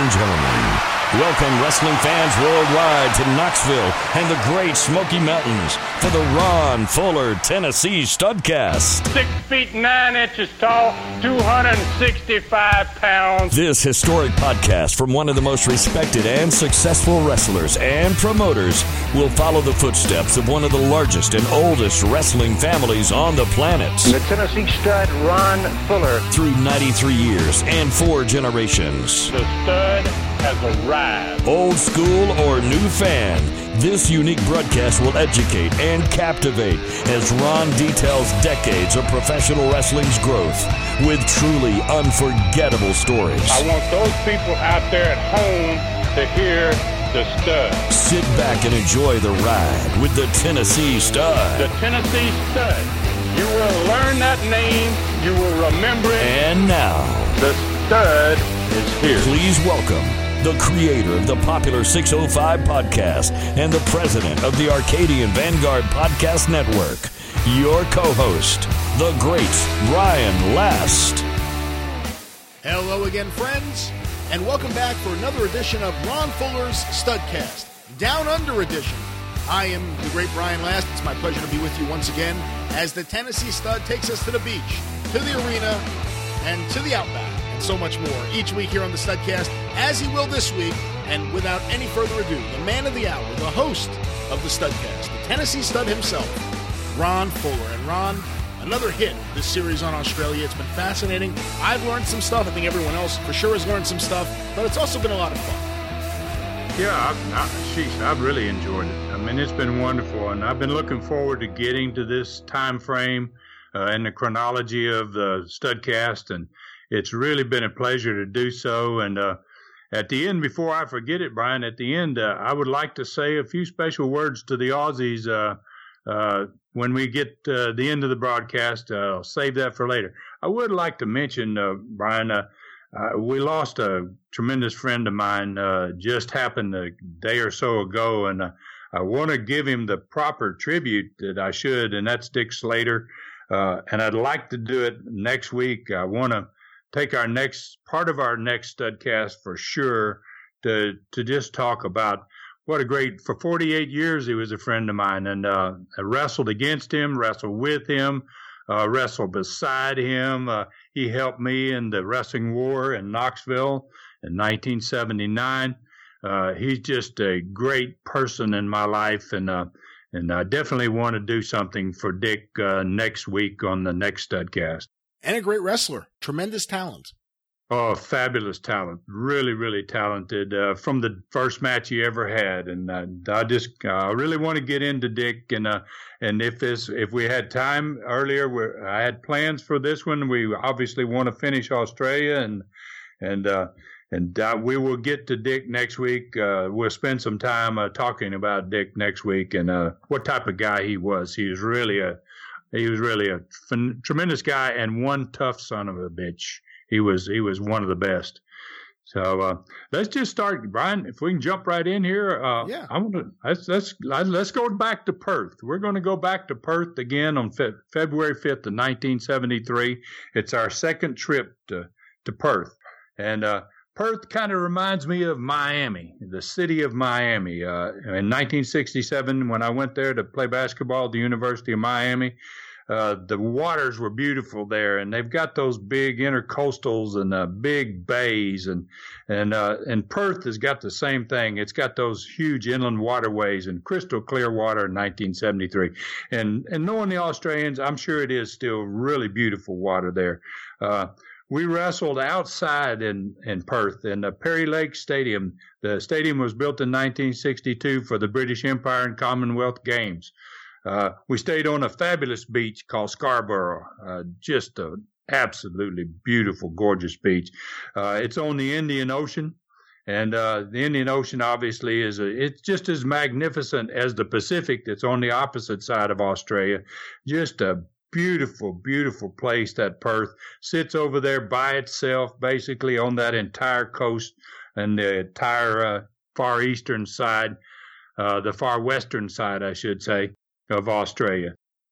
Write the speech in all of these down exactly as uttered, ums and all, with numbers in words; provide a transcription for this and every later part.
and gentlemen, welcome wrestling fans worldwide to Knoxville and the Great Smoky Mountains for the Ron Fuller Tennessee Studcast. Six feet nine inches tall, two hundred sixty-five pounds. This historic podcast from one of the most respected and successful wrestlers and promoters will follow the footsteps of one of the largest and oldest wrestling families on the planet. The Tennessee Stud, Ron Fuller. Through ninety-three years and four generations. The Stud has arrived. Old school or new fan, this unique broadcast will educate and captivate as Ron details decades of professional wrestling's growth with truly unforgettable stories. I want those people out there at home to hear the Stud. Sit back and enjoy the ride with the Tennessee Stud. The Tennessee Stud. You will learn that name. You will remember it. And now, the Stud is here. Please welcome the creator of the popular six oh five podcast and the president of the Arcadian Vanguard Podcast Network, your co-host, the great Ryan Last. Hello again, friends, and welcome back for another edition of Ron Fuller's Studcast, Down Under Edition. I am the great Ryan Last. It's my pleasure to be with you once again as the Tennessee Stud takes us to the beach, to the arena, and to the Outback, and so much more each week here on the Studcast, as he will this week. And without any further ado, the man of the hour, the host of the Studcast, the Tennessee Stud himself, Ron Fuller. And Ron, another hit this series on Australia. It's been fascinating. I've learned some stuff. I think everyone else for sure has learned some stuff, but it's also been a lot of fun. Yeah, I've, I, sheesh, I've really enjoyed it. I mean, it's been wonderful, and I've been looking forward to getting to this time frame uh, in the chronology of the Studcast, and it's really been a pleasure to do so. And uh, at the end, before I forget it, Brian, at the end, uh, I would like to say a few special words to the Aussies uh, uh, when we get to uh, the end of the broadcast. Uh, I'll save that for later. I would like to mention, uh, Brian, uh, uh, we lost a tremendous friend of mine, uh, just happened a day or so ago, and uh, I want to give him the proper tribute that I should, and that's Dick Slater. Uh, and I'd like to do it next week. I want to take our next part of our next Studcast for sure to to just talk about what a great, for forty-eight years he was a friend of mine, and uh, I wrestled against him, wrestled with him, uh, wrestled beside him. Uh, he helped me in the wrestling war in Knoxville in nineteen seventy-nine. Uh, he's just a great person in my life, and uh, and I definitely want to do something for Dick uh, next week on the next Studcast. And a great wrestler. Tremendous talent. Oh, fabulous talent. Really, really talented uh, from the first match he ever had. And uh, I just I uh, really want to get into Dick. And uh, and if this, if we had time earlier, we're, I had plans for this one. We obviously want to finish Australia, and and uh, and uh, we will get to Dick next week. Uh, we'll spend some time uh, talking about Dick next week and uh, what type of guy he was. He was really a He was really a ph- tremendous guy and one tough son of a bitch. He was he was one of the best. So uh, let's just start, Brian. If we can jump right in here, uh, yeah. I want to let's let's let's go back to Perth. We're going to go back to Perth again on Fe- February fifth of nineteen seventy-three. It's our second trip to to Perth, and uh, Perth kind of reminds me of Miami, the city of Miami. Uh, in nineteen sixty-seven, when I went there to play basketball at the University of Miami, uh, the waters were beautiful there, and they've got those big intercoastals and uh, big bays, and and uh, and Perth has got the same thing. It's got those huge inland waterways and crystal clear water in nineteen seventy-three. And and knowing the Australians, I'm sure it is still really beautiful water there. Uh, We wrestled outside in, in Perth in the Perry Lake Stadium. The stadium was built in nineteen sixty-two for the British Empire and Commonwealth Games. Uh, we stayed on a fabulous beach called Scarborough, uh, just an absolutely beautiful, gorgeous beach. Uh, it's on the Indian Ocean, and uh, the Indian Ocean obviously is a, it's just as magnificent as the Pacific that's on the opposite side of Australia. Just a beautiful, beautiful place. That Perth sits over there by itself, basically on that entire coast and the entire uh, far eastern side, uh, the far western side, I should say, of Australia.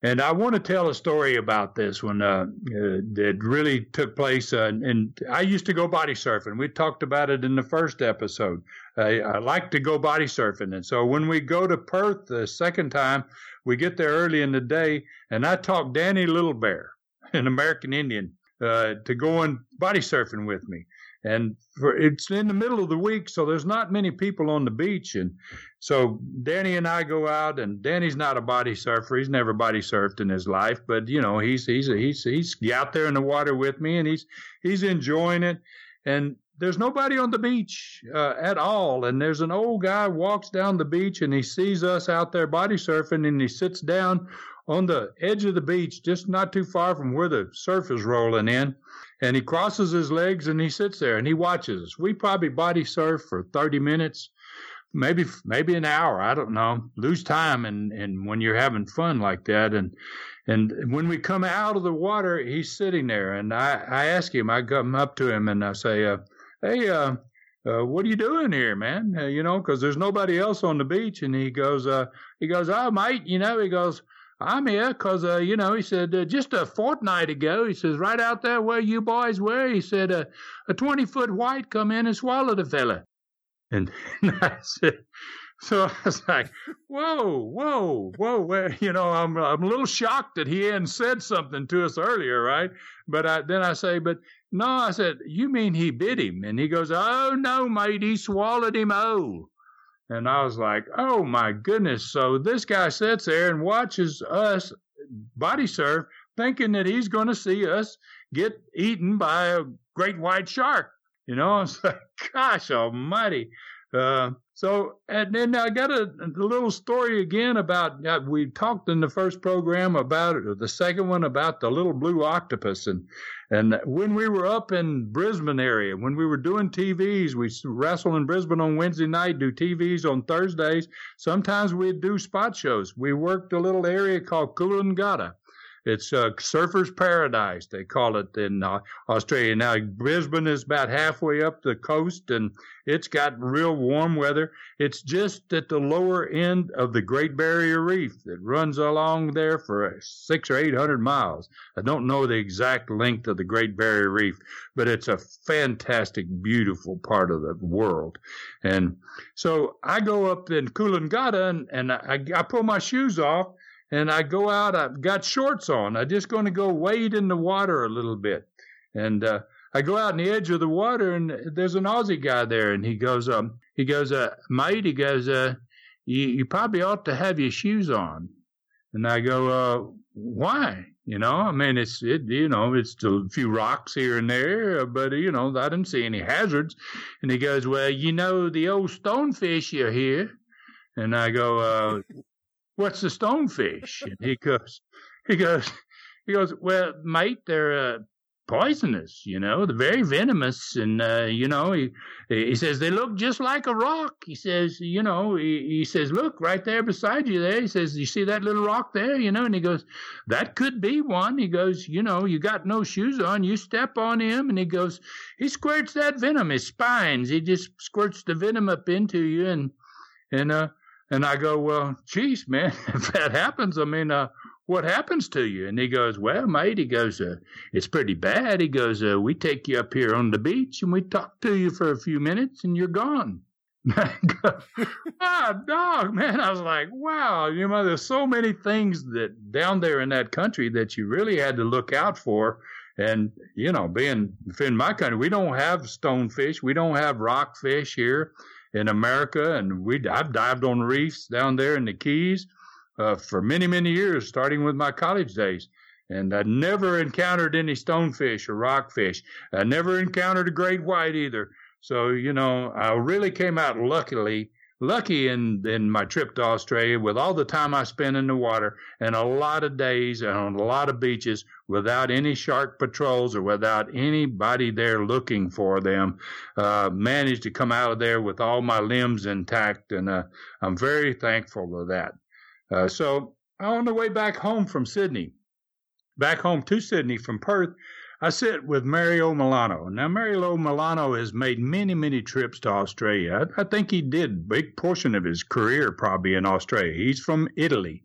And I want to tell a story about this one uh, uh, that really took place. Uh, and I used to go body surfing. We talked about it in the first episode. I, I like to go body surfing. And so when we go to Perth the second time, we get there early in the day, and I talked Danny Little Bear, an American Indian, uh, to go on body surfing with me. And for, it's in the middle of the week, so there's not many people on the beach. And so Danny and I go out, and Danny's not a body surfer. He's never body surfed in his life, but you know, he's he's he's he's out there in the water with me, and he's he's enjoying it. And there's nobody on the beach uh, at all. And there's an old guy walks down the beach, and he sees us out there body surfing, and he sits down on the edge of the beach, just not too far from where the surf is rolling in. And he crosses his legs, and he sits there, and he watches us. We probably body surf for thirty minutes, maybe maybe an hour. I don't know. Lose time and, and when you're having fun like that. And and when we come out of the water, he's sitting there. And I, I ask him, I come up to him, and I say, uh, hey, uh, uh, what are you doing here, man? Uh, you know, because there's nobody else on the beach. And he goes, uh, he goes, oh, mate, you know, he goes, I'm here because, uh, you know, he said, uh, just a fortnight ago, he says, right out there where you boys were, he said, uh, a twenty-foot white come in and swallowed a fella. And, and I said, so I was like, whoa, whoa, whoa, where, you know, I'm I'm a little shocked that he hadn't said something to us earlier, right? But I, then I say, but no, I said, you mean he bit him? And he goes, oh, no, mate, he swallowed him whole. And I was like, oh, my goodness. So this guy sits there and watches us body surf, thinking that he's going to see us get eaten by a great white shark. You know, I was like, gosh almighty. Uh, so, and then I got a, a little story again about, uh, we talked in the first program about it, or the second one about the little blue octopus. And, and when we were up in Brisbane area, when we were doing T Vs, we wrestle in Brisbane on Wednesday night, do T Vs on Thursdays. Sometimes we'd do spot shows. We worked a little area called Coolangatta. It's uh, Surfer's Paradise, they call it in uh, Australia. Now, Brisbane is about halfway up the coast, and it's got real warm weather. It's just at the lower end of the Great Barrier Reef that runs along there for six or eight hundred miles. I don't know the exact length of the Great Barrier Reef, but it's a fantastic, beautiful part of the world. And so I go up in Coolangatta, and, and I, I pull my shoes off, and I go out, I've got shorts on. I'm just going to go wade in the water a little bit. And uh, I go out on the edge of the water, and there's an Aussie guy there. And he goes, um, he goes, uh, mate, he goes, uh, you, you probably ought to have your shoes on. And I go, uh, why? You know, I mean, it's, it, you know, it's a few rocks here and there, but, you know, I didn't see any hazards. And he goes, well, you know, the old stonefish are here. And I go, uh, what's the stonefish? And he goes, he goes, he goes, well, mate, they're uh, poisonous, you know, they're very venomous. And, uh, you know, he, he says, they look just like a rock. He says, you know, he, he says, look, right there beside you there. He says, you see that little rock there, you know? And he goes, that could be one. He goes, you know, you got no shoes on, you step on him. And he goes, he squirts that venom, his spines. He just squirts the venom up into you. And, and, uh, And I go, well, geez, man, if that happens, I mean, uh, what happens to you? And he goes, well, mate, he goes, uh, it's pretty bad. He goes, uh, we take you up here on the beach and we talk to you for a few minutes and you're gone. I go, ah, dog, man. I was like, wow, you know, there's so many things that down there in that country that you really had to look out for. And, you know, being in my country, we don't have stonefish. We don't have rockfish here in America, and we I've dived on reefs down there in the Keys uh, for many, many years, starting with my college days. And I never encountered any stonefish or rockfish. I never encountered a great white either. So, you know, I really came out luckily, lucky in, in my trip to Australia with all the time I spent in the water and a lot of days and on a lot of beaches without any shark patrols or without anybody there looking for them. Uh, managed to come out of there with all my limbs intact, and uh, I'm very thankful for that. Uh, so on the way back home from Sydney, back home to Sydney from Perth, I sit with Mario Milano. Now, Mario Milano has made many, many trips to Australia. I, I think he did a big portion of his career probably in Australia. He's from Italy.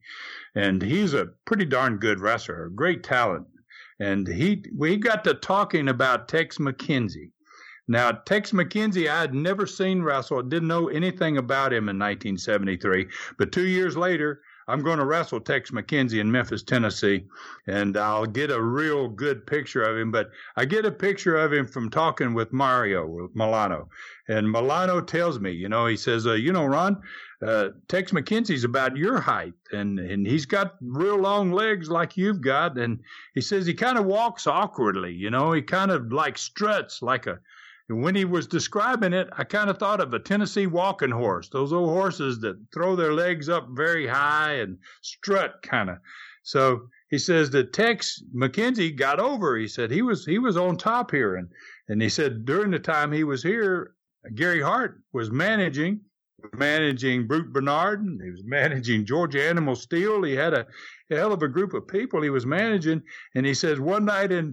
and he's a pretty darn good wrestler, a great talent. And he we got to talking about Tex McKenzie. Now, Tex McKenzie, I had never seen wrestle, didn't know anything about him in nineteen seventy-three, but two years later, I'm going to wrestle Tex McKenzie in Memphis, Tennessee, and I'll get a real good picture of him. But I get a picture of him from talking with Mario, with Milano. And Milano tells me, you know, he says, uh, you know, Ron, uh, Tex McKenzie's about your height, and, and he's got real long legs like you've got. And he says he kind of walks awkwardly, you know, he kind of like struts like a, and when he was describing it, I kind of thought of a Tennessee walking horse, those old horses that throw their legs up very high and strut kind of. So he says that Tex McKenzie got over. He said he was he was on top here. And, and he said during the time he was here, Gary Hart was managing, managing Brute Bernard. And he was managing Georgia Animal Steel. He had a, a hell of a group of people he was managing. And he says one night in,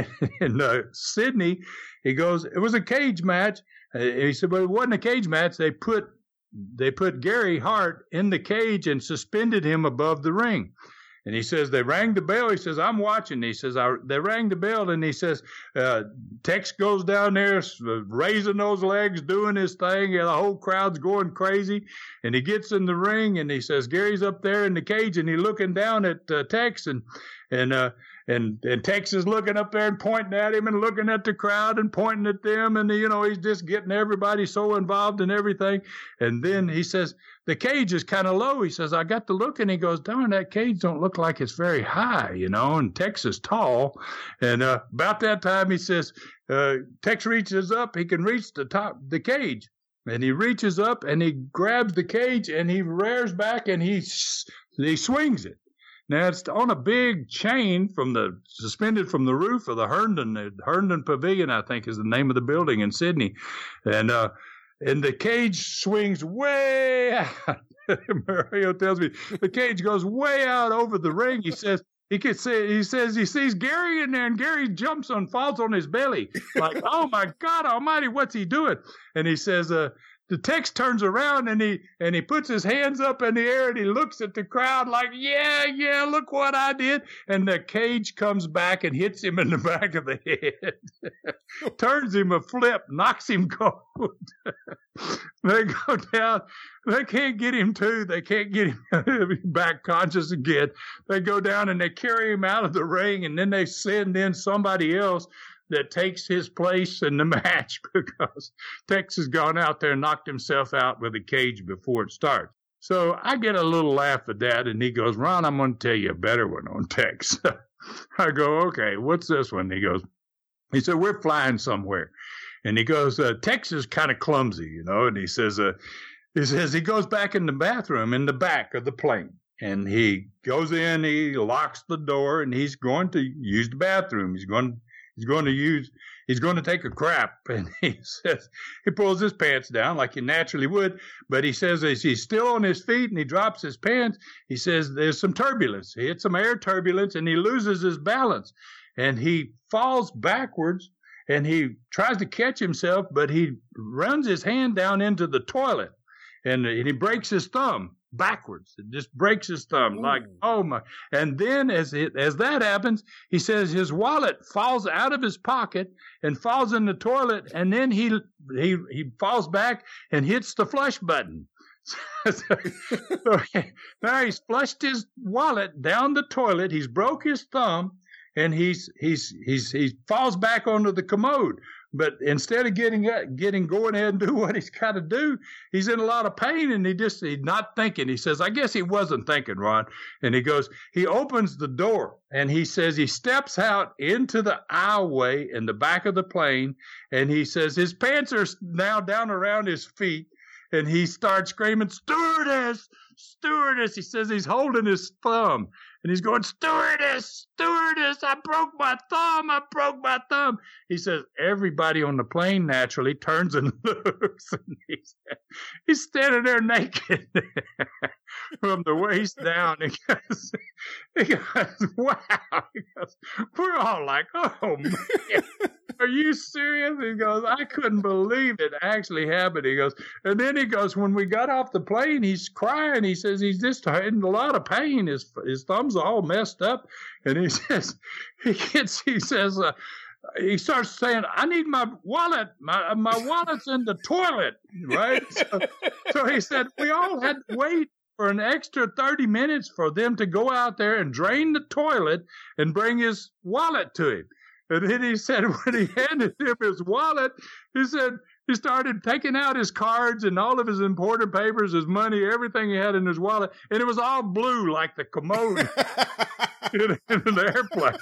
in uh, Sydney, he goes, it was a cage match. Uh, he said, but it wasn't a cage match. They put they put Gary Hart in the cage and suspended him above the ring. And he says, they rang the bell. He says, I'm watching. He says, I, they rang the bell. And he says, uh, Tex goes down there, raising those legs, doing his thing. And the whole crowd's going crazy. And he gets in the ring, and he says, Gary's up there in the cage, and he's looking down at uh, Tex. And, and, uh, and, and Tex is looking up there and pointing at him and looking at the crowd and pointing at them. And, you know, he's just getting everybody so involved in everything. And then he says, the cage is kind of low. He says, I got to look, and he goes, darn, that cage don't look like it's very high, you know, and Tex is tall. And uh, about that time, he says, uh, Tex reaches up. He can reach the top the cage. And he reaches up, and he grabs the cage, and he rears back, and he, he swings it. Now, it's on a big chain from the suspended from the roof of the Herndon, the Herndon Pavilion, I think is the name of the building in Sydney. And, uh, and the cage swings way out. Mario tells me the cage goes way out over the ring. He says, he can say, he says he sees Gary in there, and Gary jumps on, falls on his belly. Like, oh my God almighty, what's he doing? And he says, uh, the Tex turns around, and he and he puts his hands up in the air, and he looks at the crowd like, yeah, yeah, look what I did. And the cage comes back and hits him in the back of the head, turns him a flip, knocks him cold. They go down. They can't get him to. They can't get him back conscious again. They go down, and they carry him out of the ring, and then they send in somebody else that takes his place in the match because Tex has gone out there and knocked himself out with a cage before it starts. So I get a little laugh at that, and he goes, Ron, I'm going to tell you a better one on Tex. I go, okay, what's this one? He goes, he said, we're flying somewhere. And he goes, uh, Tex is kind of clumsy, you know, and he says, uh, he says he goes back in the bathroom in the back of the plane. And he goes in, he locks the door, and he's going to use the bathroom. He's going He's going to use, he's going to take a crap. And he says, he pulls his pants down like he naturally would. But he says, as he's still on his feet and he drops his pants, he says, there's some turbulence. He hits some air turbulence, and he loses his balance. And he falls backwards, and he tries to catch himself, but he runs his hand down into the toilet, and, and he breaks his thumb backwards. It just breaks his thumb. Ooh. Like, oh my. And then as it, as that happens, he says his wallet falls out of his pocket and falls in the toilet, and then he he he falls back and hits the flush button. so, now he's flushed his wallet down the toilet, he's broke his thumb, and he's he's he's he falls back onto the commode. But instead of getting getting going ahead and do what he's got to do, he's in a lot of pain, and he just he's not thinking. He says, I guess he wasn't thinking, Ron. And he goes, he opens the door, and he says he steps out into the aisleway in the back of the plane, and he says his pants are now down around his feet, and he starts screaming, stewardess, stewardess. He says he's holding his thumb. And he's going, stewardess, stewardess, I broke my thumb, I broke my thumb. He says, everybody on the plane naturally turns and looks. And he's, he's standing there naked from the waist down. He goes, he goes, wow. He goes, we're all like, oh, man, are you serious? He goes, I couldn't believe it actually happened. He goes, and then he goes, when we got off the plane, he's crying. He says he's just in a lot of pain. His his thumbs are all messed up. And he says, he gets, he says, uh, he starts saying, I need my wallet. My my wallet's in the toilet, right? So, so he said, we all had to wait for an extra thirty minutes for them to go out there and drain the toilet and bring his wallet to him. And then he said, when he handed him his wallet, he said, he started taking out his cards and all of his important papers, his money, everything he had in his wallet, and it was all blue like the commode in, in the airplane.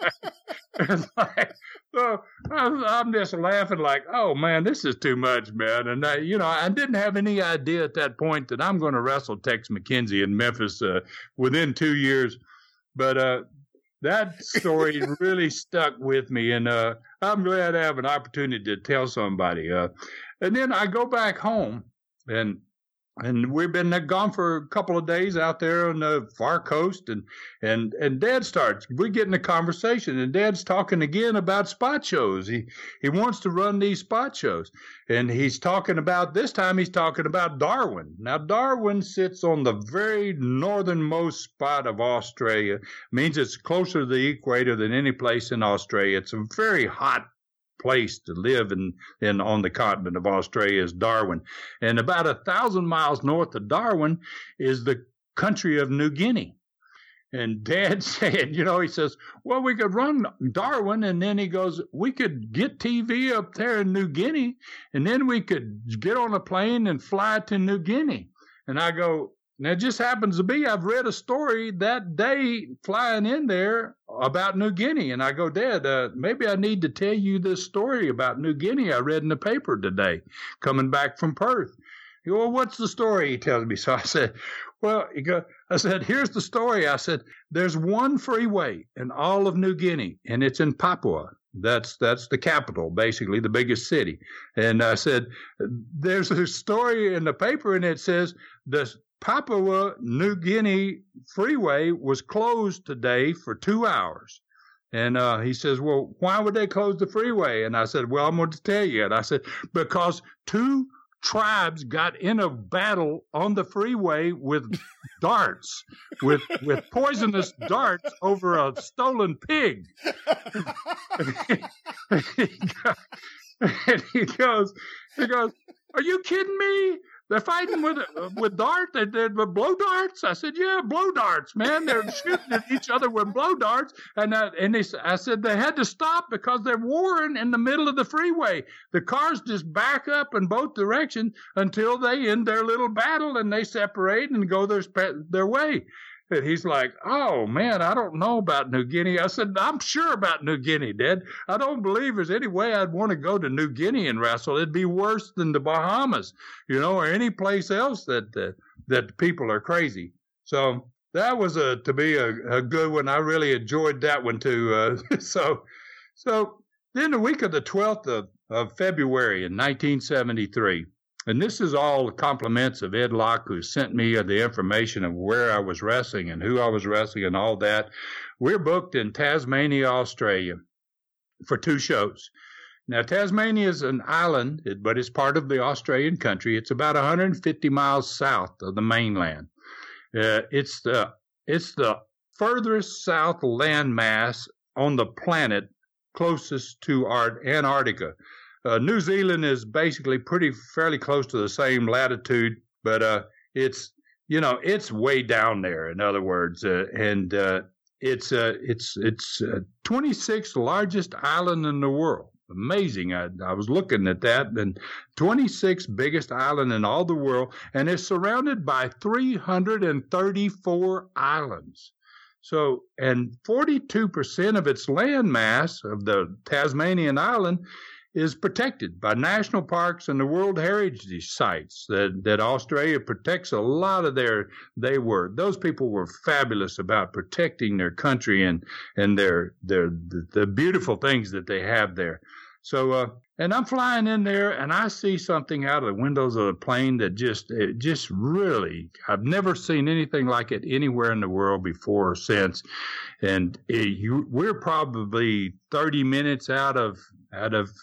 And like, so I'm just laughing like, oh, man, this is too much, man. And, I, you know, I didn't have any idea at that point that I'm going to wrestle Tex McKenzie in Memphis uh, within two years. But uh, that story really stuck with me, and uh, I'm glad I have an opportunity to tell somebody. Uh, and then I go back home, and and we've been gone for a couple of days out there on the far coast, and and and Dad starts. We get in a conversation, and Dad's talking again about spot shows. He he wants to run these spot shows, and he's talking about this time. He's talking about Darwin. Now Darwin sits on the very northernmost spot of Australia. Means it's closer to the equator than any place in Australia. It's a very hot place to live in, in on the continent of Australia is Darwin. And about a thousand miles north of Darwin is the country of New Guinea. And Dad said, you know, he says, well, we could run Darwin, and then he goes, we could get T V up there in New Guinea, and then we could get on a plane and fly to New Guinea. And I go, now, it just happens to be I've read a story that day flying in there about New Guinea. And I go, Dad, uh, maybe I need to tell you this story about New Guinea I read in the paper today, coming back from Perth. He goes, well, what's the story? He tells me. So I said, well, he go, I said, here's the story. I said, there's one freeway in all of New Guinea, and it's in Papua. That's that's the capital, basically, the biggest city. And I said, there's a story in the paper, and it says the Papua New Guinea freeway was closed today for two hours. And uh, he says, well, why would they close the freeway? And I said, well, I'm going to tell you. And I said, because two tribes got in a battle on the freeway with darts, with with poisonous darts over a stolen pig. And he, and he goes, he goes, are you kidding me? They're fighting with uh, with darts. They did with blow darts. I said, yeah, blow darts, man. They're shooting at each other with blow darts. And uh, and they, I said they had to stop because they're warring in the middle of the freeway. The cars just back up in both directions until they end their little battle and they separate and go their their way. And he's like, oh, man, I don't know about New Guinea. I said, I'm sure about New Guinea, Dad. I don't believe there's any way I'd want to go to New Guinea and wrestle. It'd be worse than the Bahamas, you know, or any place else that uh, that people are crazy. So that was a to be a, a good one. I really enjoyed that one, too. Uh, so so then the week of the twelfth of, of February in nineteen seventy-three, and this is all the compliments of Ed Locke, who sent me the information of where I was wrestling and who I was wrestling and all that. We're booked in Tasmania, Australia for two shows. Now, Tasmania is an island, but it's part of the Australian country. It's about one hundred fifty miles south of the mainland. Uh, it's the it's the furthest south landmass on the planet closest to our Antarctica. Uh, New Zealand is basically pretty fairly close to the same latitude, but uh, it's you know it's way down there. In other words, uh, and uh, it's uh, it's it's uh, twenty-sixth largest island in the world. Amazing! I, I was looking at that, and twenty-sixth biggest island in all the world, and it's surrounded by three hundred thirty-four islands. So, and forty-two percent of its land mass of the Tasmanian island is protected by national parks and the World Heritage sites. That that Australia protects a lot of their. They were those people were fabulous about protecting their country and and their their the, the beautiful things that they have there. So uh, and I'm flying in there and I see something out of the windows of the plane that just it just really I've never seen anything like it anywhere in the world before or since. And it, you, we're probably thirty minutes out of out of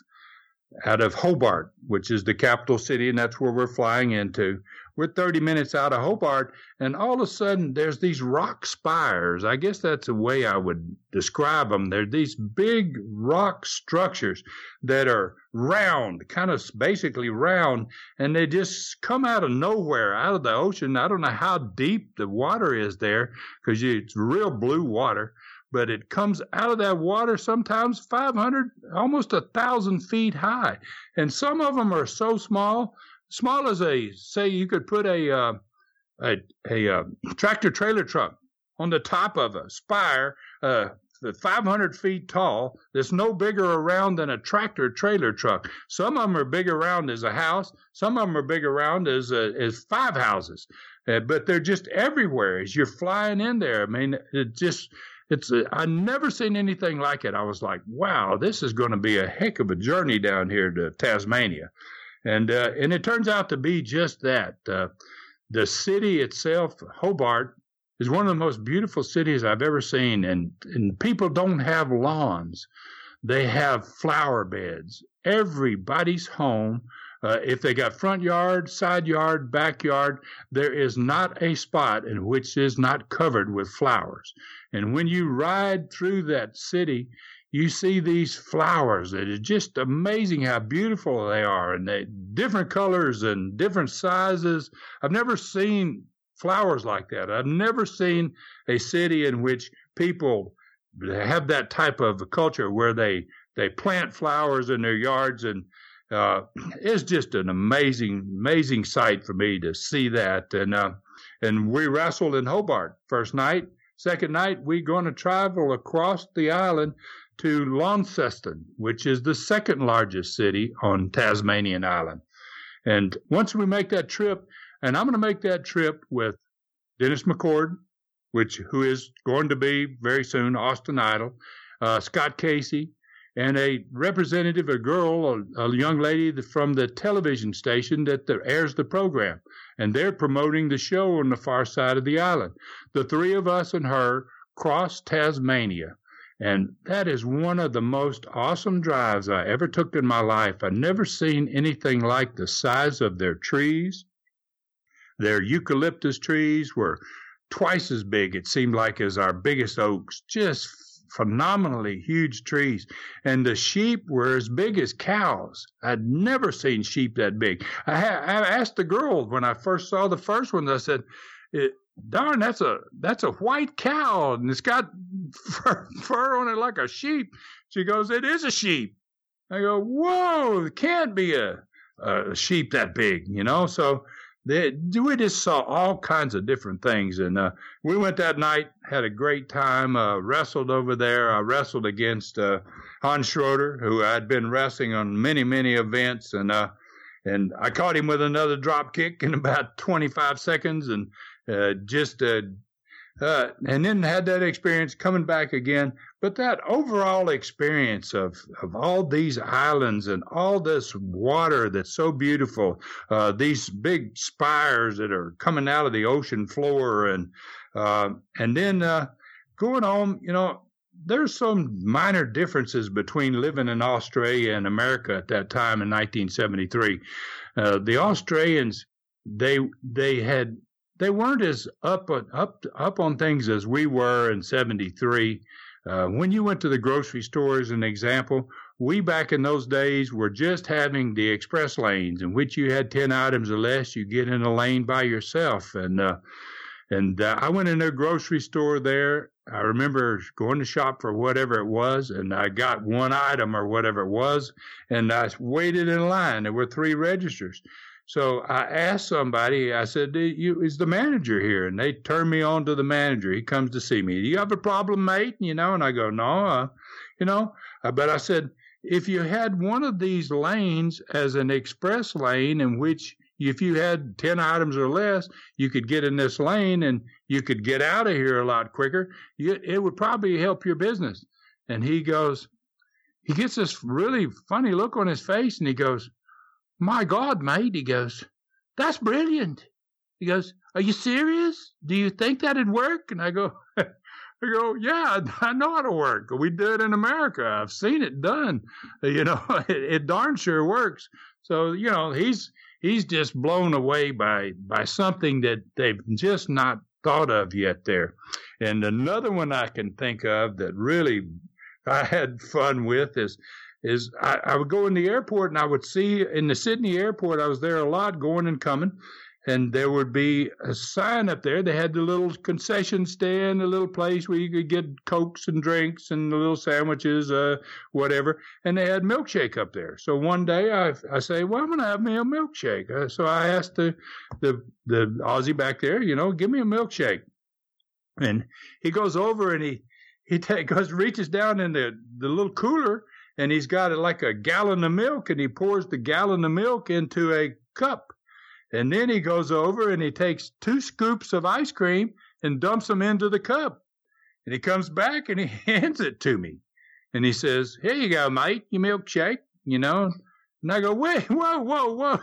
out of Hobart, which is the capital city, and that's where we're flying into. We're thirty minutes out of Hobart, and all of a sudden there's these rock spires. I guess that's the way I would describe them. They're these big rock structures that are round, kind of basically round, and they just come out of nowhere, out of the ocean. I don't know how deep the water is there because it's real blue water. But it comes out of that water sometimes five hundred, almost one thousand feet high. And some of them are so small, small as a, say you could put a, uh, a, a uh, tractor trailer truck on the top of a spire, uh, five hundred feet tall, that's no bigger around than a tractor trailer truck. Some of them are big around as a house. Some of them are big around as, uh, as five houses. Uh, but they're just everywhere as you're flying in there. I mean, it just... It's a, I've never seen anything like it. I was like, wow, this is going to be a heck of a journey down here to Tasmania. And uh, and it turns out to be just that. Uh, the city itself, Hobart, is one of the most beautiful cities I've ever seen. And, and people don't have lawns. They have flower beds. Everybody's home. Uh, if they got front yard, side yard, backyard, there is not a spot in which is not covered with flowers. And when you ride through that city, you see these flowers. It is just amazing how beautiful they are, and they different colors and different sizes. I've never seen flowers like that. I've never seen a city in which people have that type of culture where they, they plant flowers in their yards, and uh, it's just an amazing, amazing sight for me to see that. And uh, and we wrestled in Hobart first night. Second night, we're going to travel across the island to Launceston, which is the second largest city on Tasmanian Island. And once we make that trip, and I'm going to make that trip with Dennis McCord, which who is going to be very soon Austin Idol, uh, Scott Casey, and a representative, a girl, a, a young lady from the television station that the, airs the program. And they're promoting the show on the far side of the island. The three of us and her crossed Tasmania. And that is one of the most awesome drives I ever took in my life. I've never seen anything like the size of their trees. Their eucalyptus trees were twice as big, it seemed like, as our biggest oaks. Just phenomenally huge trees. And the sheep were as big as cows. I'd never seen sheep that big. I, ha- I asked the girl when I first saw the first one, I said, it, darn, that's a that's a white cow, and it's got fur, fur on it like a sheep. She goes, it is a sheep. I go, whoa, it can't be a, a sheep that big, you know? So they, we just saw all kinds of different things. And uh, we went that night, had a great time, uh, wrestled over there. I wrestled against uh, Hans Schroeder, who I'd been wrestling on many, many events. And uh, and I caught him with another drop kick in about twenty-five seconds. And uh, just uh, uh, and then had that experience coming back again. But that overall experience of, of all these islands and all this water that's so beautiful, uh, these big spires that are coming out of the ocean floor, and uh, and then uh, going home, you know, there's some minor differences between living in Australia and America at that time in nineteen seventy-three. Uh, the Australians, they they had they weren't as up up up on things as we were in seventy-three. Uh, when you went to the grocery store, as an example, we back in those days were just having the express lanes in which you had ten items or less, you get in a lane by yourself. And uh, and uh, I went in a grocery store there. I remember going to shop for whatever it was, and I got one item or whatever it was, and I waited in line. There were three registers. So I asked somebody, I said, you, is the manager here? And they turned me on to the manager. He comes to see me. Do you have a problem, mate? You know, and I go, no, uh, you know, uh, but I said, if you had one of these lanes as an express lane in which if you had ten items or less, you could get in this lane and you could get out of here a lot quicker, you, it would probably help your business. And he goes, he gets this really funny look on his face, and he goes, my God, mate, he goes, that's brilliant. He goes, are you serious? Do you think that'd work? And I go, I go, yeah, I know how to work. We do it in America. I've seen it done. You know, it, it darn sure works. So, you know, he's he's just blown away by by something that they've just not thought of yet there. And another one I can think of that really I had fun with is is I, I would go in the airport and I would see in the Sydney airport, I was there a lot going and coming, and there would be a sign up there. They had the little concession stand, a little place where you could get Cokes and drinks and the little sandwiches, uh, whatever. And they had milkshake up there. So one day I I say, well, I'm going to have me a milkshake. Uh, so I asked the, the, the Aussie back there, you know, give me a milkshake. And he goes over and he, he ta- goes, reaches down in the, the little cooler, and he's got it like a gallon of milk, and he pours the gallon of milk into a cup. And then he goes over and he takes two scoops of ice cream and dumps them into the cup. And he comes back and he hands it to me. And he says, here you go, mate, your milkshake, you know. And I go, wait, whoa, whoa, whoa.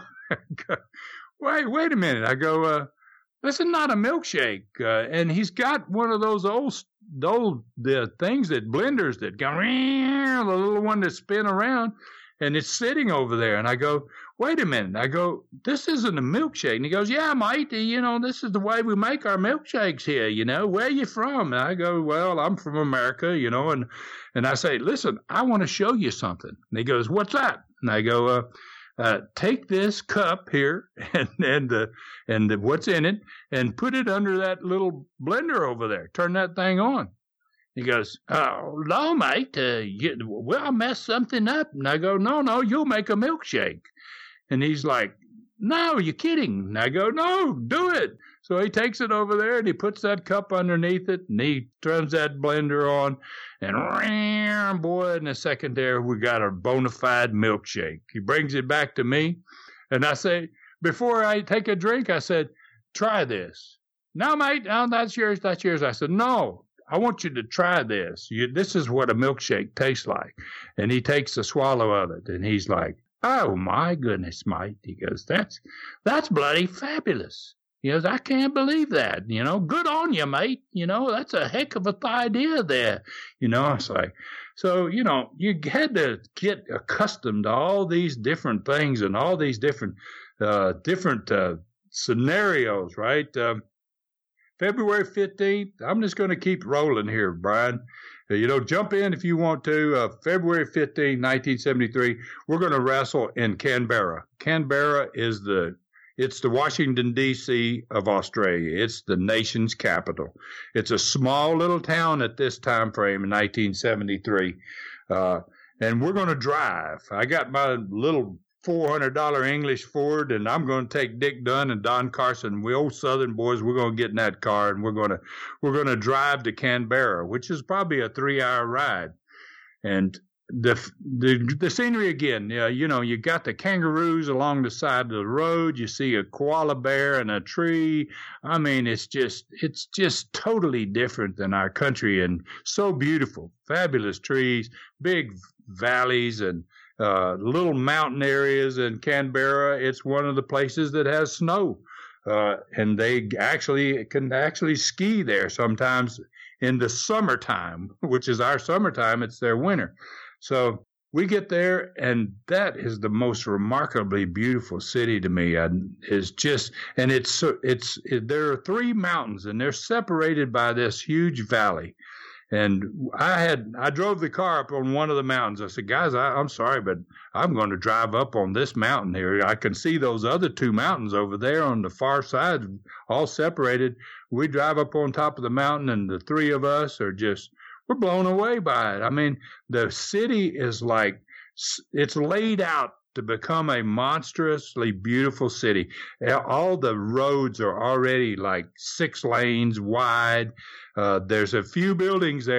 wait, wait a minute. I go, uh, this is not a milkshake. Uh, and he's got one of those old, old the things that blenders that go, the little one that spin around. And it's sitting over there. And I go, wait a minute. I go, this isn't a milkshake. And he goes, yeah, mate, you know, this is the way we make our milkshakes here, you know. Where are you from? And I go, well, I'm from America, you know. And and I say, listen, I want to show you something. And he goes, what's that? And I go, uh, uh, take this cup here and and, uh, and the, what's in it and put it under that little blender over there. Turn that thing on. He goes, oh, no, mate, uh, you, well, I messed something up. And I go, no, no, you'll make a milkshake. And he's like, no, you're kidding. And I go, no, do it. So he takes it over there and he puts that cup underneath it and he turns that blender on. And boy, in a second there, we got a bona fide milkshake. He brings it back to me. And I say, before I take a drink, I said, try this. No, mate, no, that's yours, that's yours. I said, no. I want you to try this. You, this is what a milkshake tastes like. And he takes a swallow of it, and he's like, oh, my goodness, mate. He goes, that's that's bloody fabulous. He goes, I can't believe that. You know, good on you, mate. You know, that's a heck of a idea there. You know, it's like, so, you know, you had to get accustomed to all these different things and all these different, uh, different uh, scenarios, right? Um, February fifteenth, I'm just going to keep rolling here, Brian. Uh, you know, jump in if you want to. Uh, February fifteenth, nineteen seventy-three, we're going to wrestle in Canberra. Canberra is the, it's the Washington, D C of Australia. It's the nation's capital. It's a small little town at this time frame in nineteen seventy-three. Uh, and we're going to drive. I got my little four hundred dollars English Ford, and I'm going to take Dick Dunn and Don Carson. We old Southern boys, we're going to get in that car, and we're going to we're going to drive to Canberra, which is probably a three-hour ride. And the the the scenery again, yeah, you know, you got the kangaroos along the side of the road. You see a koala bear and a tree. I mean, it's just it's just totally different than our country, and so beautiful, fabulous trees, big valleys, and Uh, little mountain areas in Canberra. It's one of the places that has snow, uh, and they actually can actually ski there sometimes in the summertime, which is our summertime. It's their winter. So we get there, and that is the most remarkably beautiful city to me. And it's just, and it's it's it, there are three mountains, and they're separated by this huge valley. And I had, I drove the car up on one of the mountains. I said, guys, I, I'm sorry, but I'm going to drive up on this mountain here. I can see those other two mountains over there on the far side, all separated. We drive up on top of the mountain, and the three of us are just, we're blown away by it. I mean, the city is like, it's laid out to become a monstrously beautiful city. All the roads are already like six lanes wide. Uh, there's a few buildings there,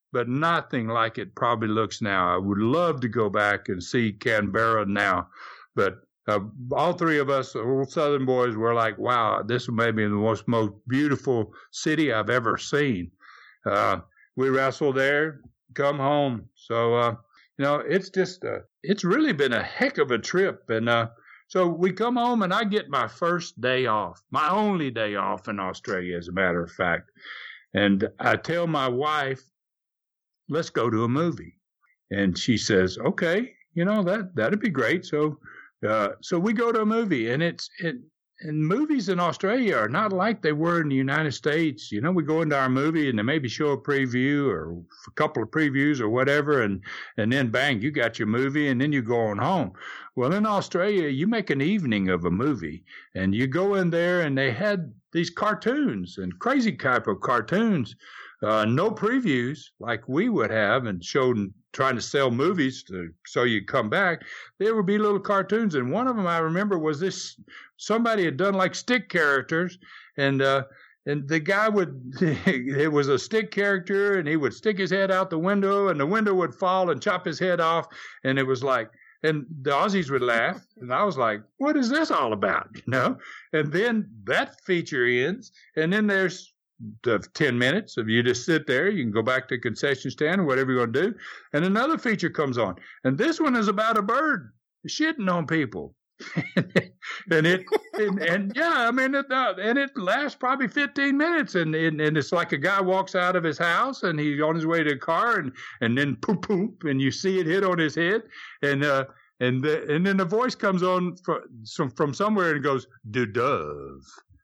but nothing like it probably looks now. I would love to go back and see Canberra now, but uh, all three of us, old Southern boys, were like, wow, this may be the most, most beautiful city I've ever seen. Uh, we wrestled there, come home. So, uh, you know, it's just, uh, it's really been a heck of a trip. And uh, so we come home and I get my first day off, my only day off in Australia, as a matter of fact. And I tell my wife, let's go to a movie. And she says, okay, you know, that, that'd be great. So, uh, so we go to a movie, and it's, it, and movies in Australia are not like they were in the United States. You know, we go into our movie and they maybe show a preview or a couple of previews or whatever, and, and then bang, you got your movie, and then you go on home. Well, in Australia, you make an evening of a movie, and you go in there, and they had these cartoons and crazy type of cartoons, uh, no previews like we would have, and showed trying to sell movies to, so you come back. There would be little cartoons, and one of them I remember was this. Somebody had done like stick characters, and uh, and the guy would, it was a stick character, and he would stick his head out the window, and the window would fall and chop his head off, and it was like, and the Aussies would laugh, and I was like, what is this all about, you know? And then that feature ends, and then there's the ten minutes of you just sit there. You can go back to the concession stand or whatever you're going to do, and another feature comes on, and this one is about a bird shitting on people. and it and, and yeah, I mean, it, uh, and it lasts probably fifteen minutes, and, and and it's like a guy walks out of his house and he's on his way to a car, and and then poop poop, and you see it hit on his head, and uh and the, and then the voice comes on from from somewhere and goes, "Du dove."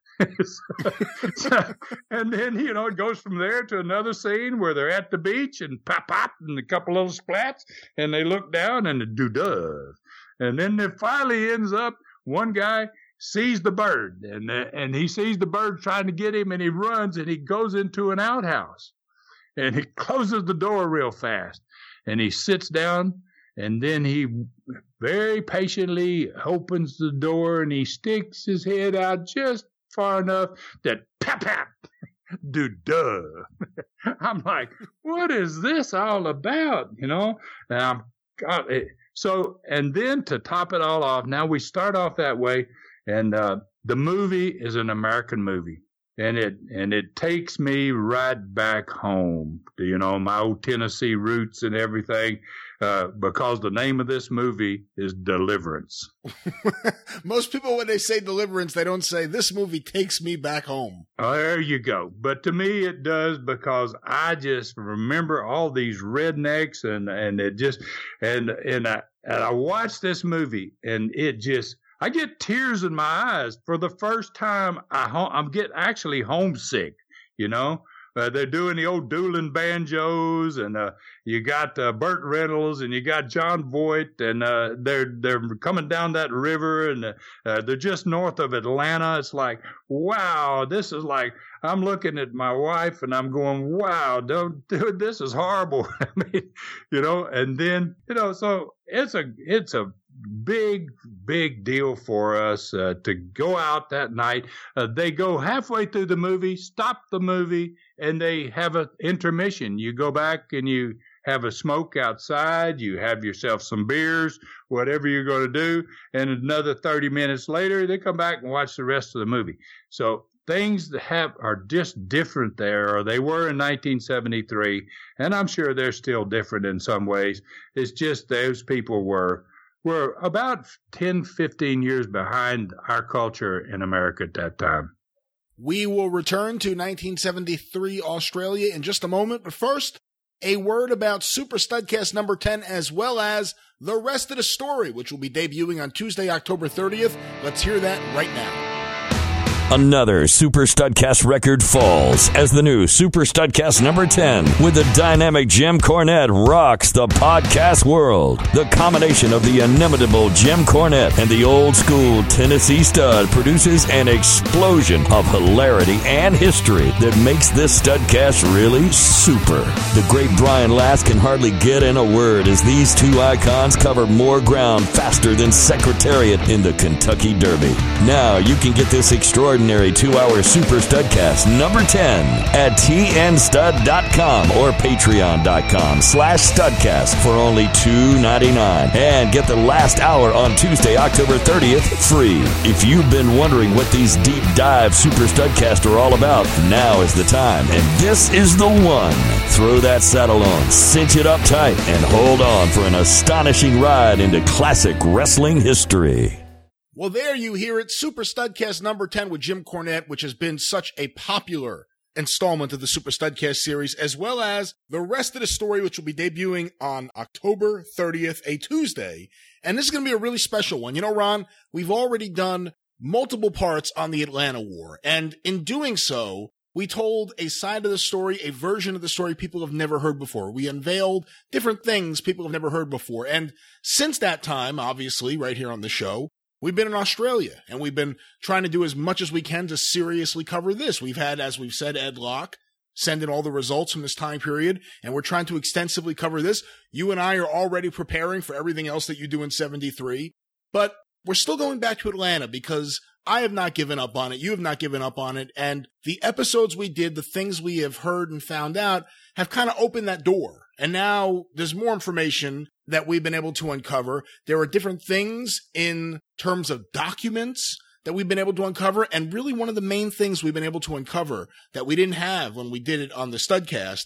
so, so, and then, you know, it goes from there to another scene where they're at the beach and pop pop and a couple little splats, and they look down and the "du dove." And then it finally ends up, one guy sees the bird, and uh, and he sees the bird trying to get him, and he runs, and he goes into an outhouse, and he closes the door real fast, and he sits down, and then he very patiently opens the door, and he sticks his head out just far enough that pap pap, du dove. I'm like, what is this all about? You know, and I'm God. It, So, and then to top it all off, now we start off that way, and uh, the movie is an American movie, and it and it takes me right back home, to, you know, my old Tennessee roots and everything, uh, because the name of this movie is Deliverance. Most people, when they say Deliverance, they don't say, this movie takes me back home. Oh, there you go. But to me, it does, because I just remember all these rednecks, and, and it just, and, and I, and I watched this movie, and it just, I get tears in my eyes for the first time. I, I'm get actually homesick, you know. Uh, they're doing the old dueling banjos, and uh, you got uh, Burt Reynolds, and you got John Voight, and uh, they're they're coming down that river, and uh, uh, they're just north of Atlanta. It's like, wow, this is like, I'm looking at my wife, and I'm going, wow, don't, dude, this is horrible. I mean, you know, and then, you know, so it's a it's a big, big deal for us uh, to go out that night. Uh, they go halfway through the movie, stop the movie, and they have an intermission. You go back and you have a smoke outside, you have yourself some beers, whatever you're going to do, and another thirty minutes later, they come back and watch the rest of the movie. So things that have are just different there, or they were in nineteen seventy-three, and I'm sure they're still different in some ways. It's just those people were We're about ten, fifteen years behind our culture in America at that time. We will return to nineteen seventy-three Australia in just a moment, but first, a word about Super Studcast number ten, as well as the rest of the story, which will be debuting on Tuesday, October thirtieth. Let's hear that right now. Another Super Studcast record falls as the new Super Studcast number ten with the dynamic Jim Cornette rocks the podcast world. The combination of the inimitable Jim Cornette and the old school Tennessee Stud produces an explosion of hilarity and history that makes this Studcast really super. The great Brian Last can hardly get in a word as these two icons cover more ground faster than Secretariat in the Kentucky Derby. Now you can get this extraordinary extraordinary two-hour Super Studcast number ten at T N stud dot com or patreon.com slash studcast for only two ninety-nine. And get the last hour on Tuesday, October thirtieth, free. If you've been wondering what these deep dive Super Studcasts are all about, now is the time, and this is the one. Throw that saddle on, cinch it up tight, and hold on for an astonishing ride into classic wrestling history. Well, there you hear it. Super Studcast number ten with Jim Cornette, which has been such a popular installment of the Super Studcast series, as well as the rest of the story, which will be debuting on October thirtieth, a Tuesday. And this is going to be a really special one. You know, Ron, we've already done multiple parts on the Atlanta War. And in doing so, we told a side of the story, a version of the story people have never heard before. We unveiled different things people have never heard before. And since that time, obviously, right here on the show, we've been in Australia, and we've been trying to do as much as we can to seriously cover this. We've had, as we've said, Ed Locke send in all the results from this time period, and we're trying to extensively cover this. You and I are already preparing for everything else that you do in seventy-three, but we're still going back to Atlanta because I have not given up on it. You have not given up on it. And the episodes we did, the things we have heard and found out have kind of opened that door. And now there's more information that we've been able to uncover. There are different things in terms of documents that we've been able to uncover. And really one of the main things we've been able to uncover that we didn't have when we did it on the Studcast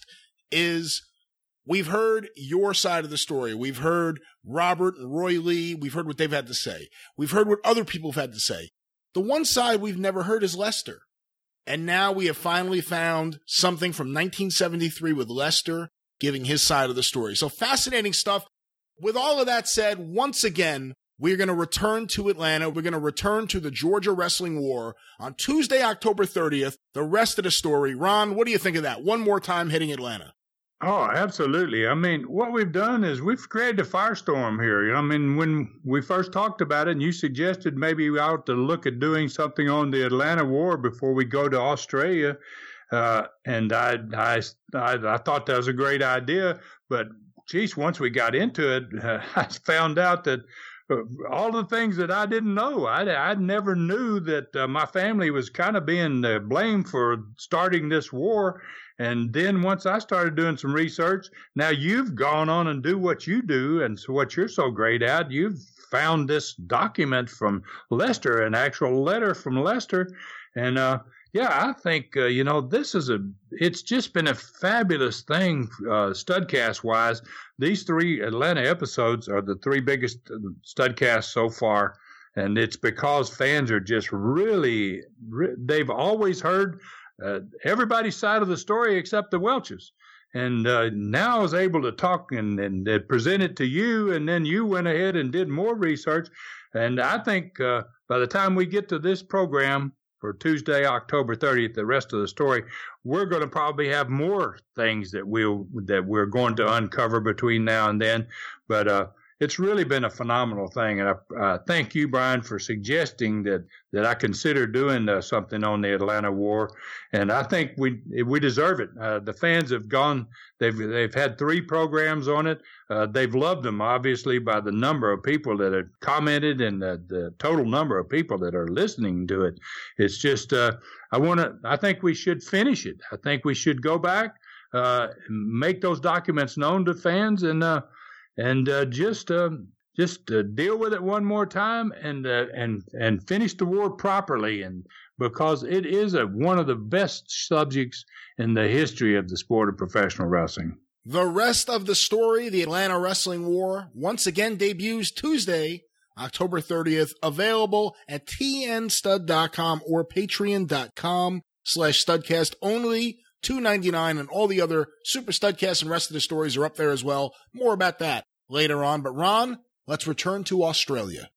is we've heard your side of the story. We've heard Robert and Roy Lee. We've heard what they've had to say. We've heard what other people have had to say. The one side we've never heard is Lester. And now we have finally found something from nineteen seventy-three with Lester giving his side of the story. So fascinating stuff. With all of that said, once again, we're going to return to Atlanta. We're going to return to the Georgia Wrestling War on Tuesday, October thirtieth. The rest of the story. Ron, what do you think of that? One more time hitting Atlanta. Oh, absolutely. I mean, what we've done is we've created a firestorm here. I mean, when we first talked about it and you suggested maybe we ought to look at doing something on the Atlanta War before we go to Australia, uh, and I, I, I, I thought that was a great idea. But, geez, once we got into it, uh, I found out that uh, all the things that I didn't know. I, I never knew that uh, my family was kind of being uh, blamed for starting this war. And then once I started doing some research, now you've gone on and do what you do and so what you're so great at. You've found this document from Lester, an actual letter from Lester. And, uh, yeah, I think, uh, you know, this is a, it's just been a fabulous thing, uh, Studcast-wise. These three Atlanta episodes are the three biggest Studcasts so far. And it's because fans are just really, re- they've always heard Uh, everybody's side of the story except the Welches. And uh, now I was able to talk and, and uh, present it to you, and then you went ahead and did more research. And I think uh, by the time we get to this program for Tuesday, October thirtieth, the rest of the story, we're going to probably have more things that we'll that we're going to uncover between now and then. But uh, it's really been a phenomenal thing, and I uh, thank you, Brian, for suggesting that that I consider doing uh, something on the Atlanta War, and I think we we deserve it. Uh, the fans have gone; they've they've had three programs on it. Uh, they've loved them, obviously, by the number of people that have commented and the, the total number of people that are listening to it. It's just uh, I want to. I think we should finish it. I think we should go back, uh, make those documents known to fans, and. Uh, And uh, just uh, just uh, deal with it one more time and uh, and and finish the war properly, and because it is a, one of the best subjects in the history of the sport of professional wrestling. The rest of the story, the Atlanta Wrestling War, once again debuts Tuesday, October thirtieth, available at T N stud dot com or patreon.com slash studcast only. two ninety-nine, and all the other Super Studcasts and rest of the stories are up there as well. More about that later on. But Ron, let's return to Australia.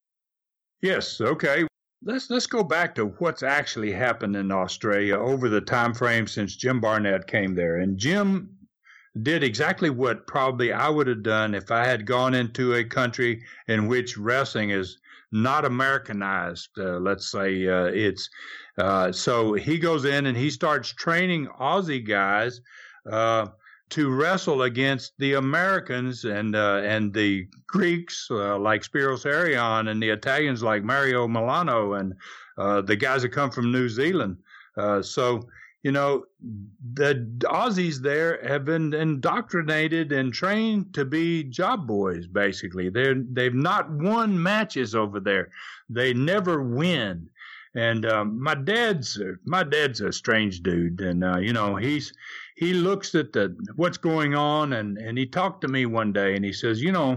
Yes, okay. Let's let's go back to what's actually happened in Australia over the time frame since Jim Barnett came there. And Jim did exactly what probably I would have done if I had gone into a country in which wrestling is not Americanized. Uh, let's say uh, it's uh, so he goes in and he starts training Aussie guys uh, to wrestle against the Americans and uh, and the Greeks uh, like Spiros Arion and the Italians like Mario Milano and uh, the guys that come from New Zealand. Uh, so, you know, the Aussies there have been indoctrinated and trained to be job boys, basically. They're, they've not won matches over there. They never win. And um, my dad's my dad's a strange dude, and uh, you know he's he looks at the what's going on, and, and he talked to me one day, and he says, you know,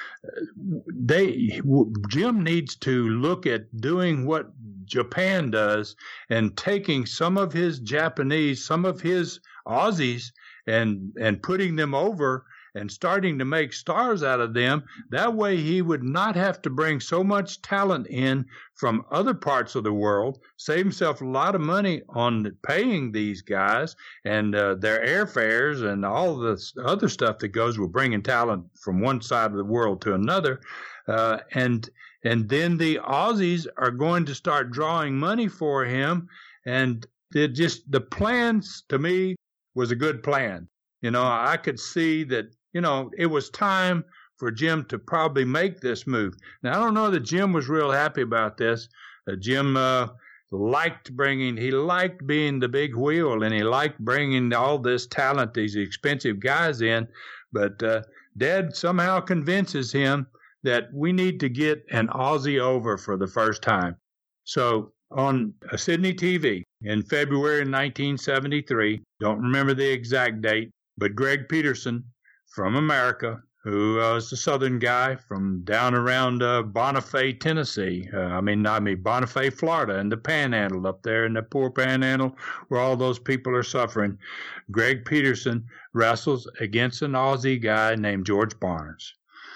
they Jim needs to look at doing what Japan does and taking some of his Japanese, some of his Aussies, and and putting them over and starting to make stars out of them. That way he would not have to bring so much talent in from other parts of the world, save himself a lot of money on paying these guys and uh, their airfares and all the other stuff that goes with bringing talent from one side of the world to another. Uh, and and then the Aussies are going to start drawing money for him. And it just the plans, to me, was a good plan. You know, I could see that, you know, it was time for Jim to probably make this move. Now, I don't know that Jim was real happy about this. Uh, Jim uh, liked bringing, he liked being the big wheel, and he liked bringing all this talent, these expensive guys in. But uh, Dad somehow convinces him that we need to get an Aussie over for the first time. So on uh, Sydney T V in February nineteen seventy-three, don't remember the exact date, but Greg Peterson from America, who uh, was a Southern guy from down around uh, Bonifay, Tennessee. Uh, I mean, I mean Bonifay, Florida, and the Panhandle up there in the poor Panhandle where all those people are suffering. Greg Peterson wrestles against an Aussie guy named George Barnes.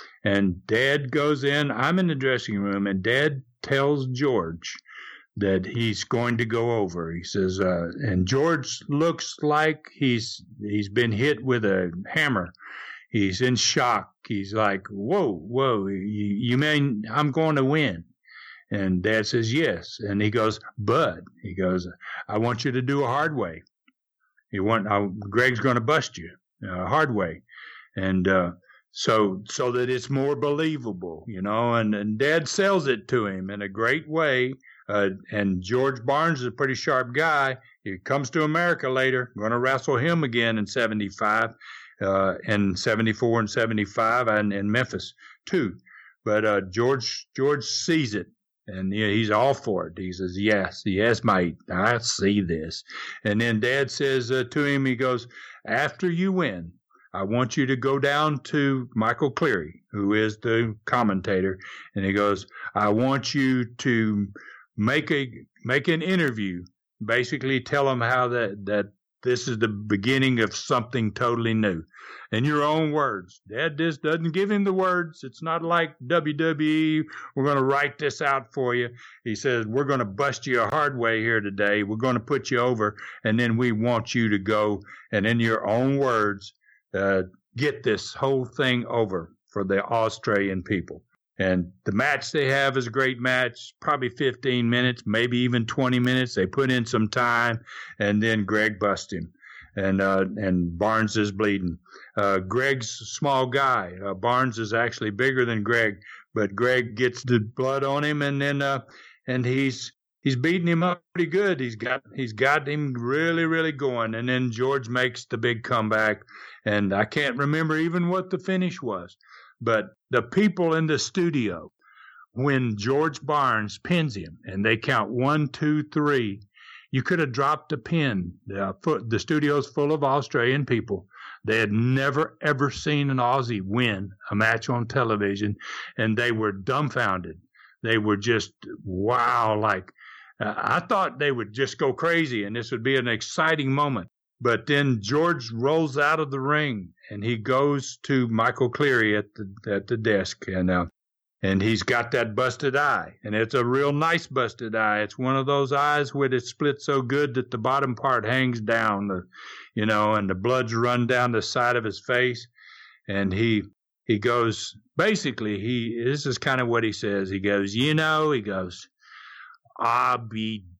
And Dad goes in. I'm in the dressing room, and Dad tells George that he's going to go over. He says, uh, and George looks like he's he's been hit with a hammer. He's in shock. He's like, whoa, whoa, you, you mean I'm going to win? And Dad says, yes. And he goes, Bud, he goes, I want you to do a hard way. You want, uh, Greg's going to bust you, uh, hard way. And uh, so so that it's more believable, you know, and, and Dad sells it to him in a great way. Uh, and George Barnes is a pretty sharp guy. He comes to America later, going to wrestle him again in seventy-five. Uh, in seventy-four and seventy-five, and in Memphis too. But uh, George George sees it, and you know, he's all for it. He says, yes, yes, mate, I see this. And then Dad says uh, to him, he goes, after you win, I want you to go down to Michael Cleary, who is the commentator, and he goes, I want you to make a make an interview, basically tell him how that that this is the beginning of something totally new. In your own words. Dad just doesn't give him the words. It's not like W W E. We're going to write this out for you. He says, we're going to bust you a hard way here today. We're going to put you over, and then we want you to go and in your own words, uh, get this whole thing over for the Australian people. And the match they have is a great match, probably fifteen minutes, maybe even twenty minutes. They put in some time, and then Greg busts him, and uh, and Barnes is bleeding. Uh, Greg's a small guy. Uh, Barnes is actually bigger than Greg, but Greg gets the blood on him, and then uh, and he's he's beating him up pretty good. He's got he's got him really really going, and then George makes the big comeback, and I can't remember even what the finish was. But the people in the studio, when George Barnes pins him and they count one, two, three, you could have dropped a pin. The, the studio's full of Australian people. They had never, ever seen an Aussie win a match on television, and they were dumbfounded. They were just, wow, like, uh, I thought they would just go crazy, and this would be an exciting moment. But then George rolls out of the ring, and he goes to Michael Cleary at the at the desk, and uh, and he's got that busted eye, and it's a real nice busted eye. It's one of those eyes where it splits so good that the bottom part hangs down, the, you know, and the blood's run down the side of his face. And he he goes, basically, he this is kind of what he says. He goes, you know, he goes, I'll be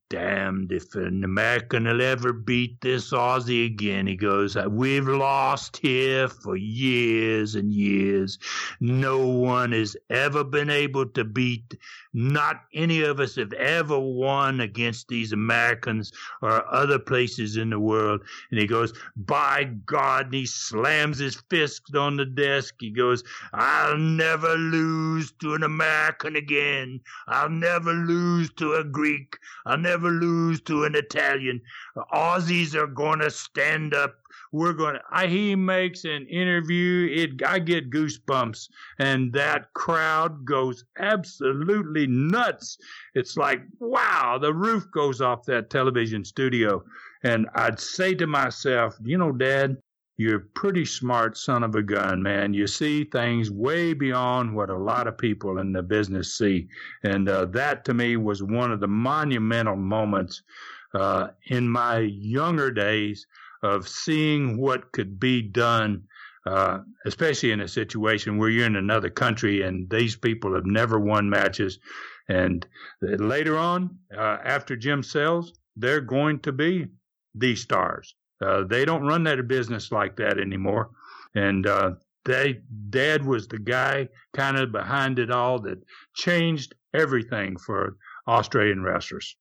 damned if an American will ever beat this Aussie again. He goes, we've lost here for years and years. No one has ever been able to beat, not any of us have ever won against these Americans or other places in the world. And he goes, by God, and he slams his fist on the desk. He goes, I'll never lose to an American again. I'll never lose to a Greek. I'll never lose to an Italian. Aussies are going to stand up. We're going to, I, he makes an interview. It, I get goosebumps, and that crowd goes absolutely nuts. It's like, wow, the roof goes off that television studio. And I'd say to myself, you know, Dad, you're a pretty smart son of a gun, man. You see things way beyond what a lot of people in the business see. And uh, that, to me, was one of the monumental moments uh, in my younger days of seeing what could be done, uh, especially in a situation where you're in another country and these people have never won matches. And later on, uh, after Jim Sells, they're going to be the stars. Uh, they don't run that business like that anymore. And uh, they, Dad was the guy kind of behind it all that changed everything for Australian wrestlers.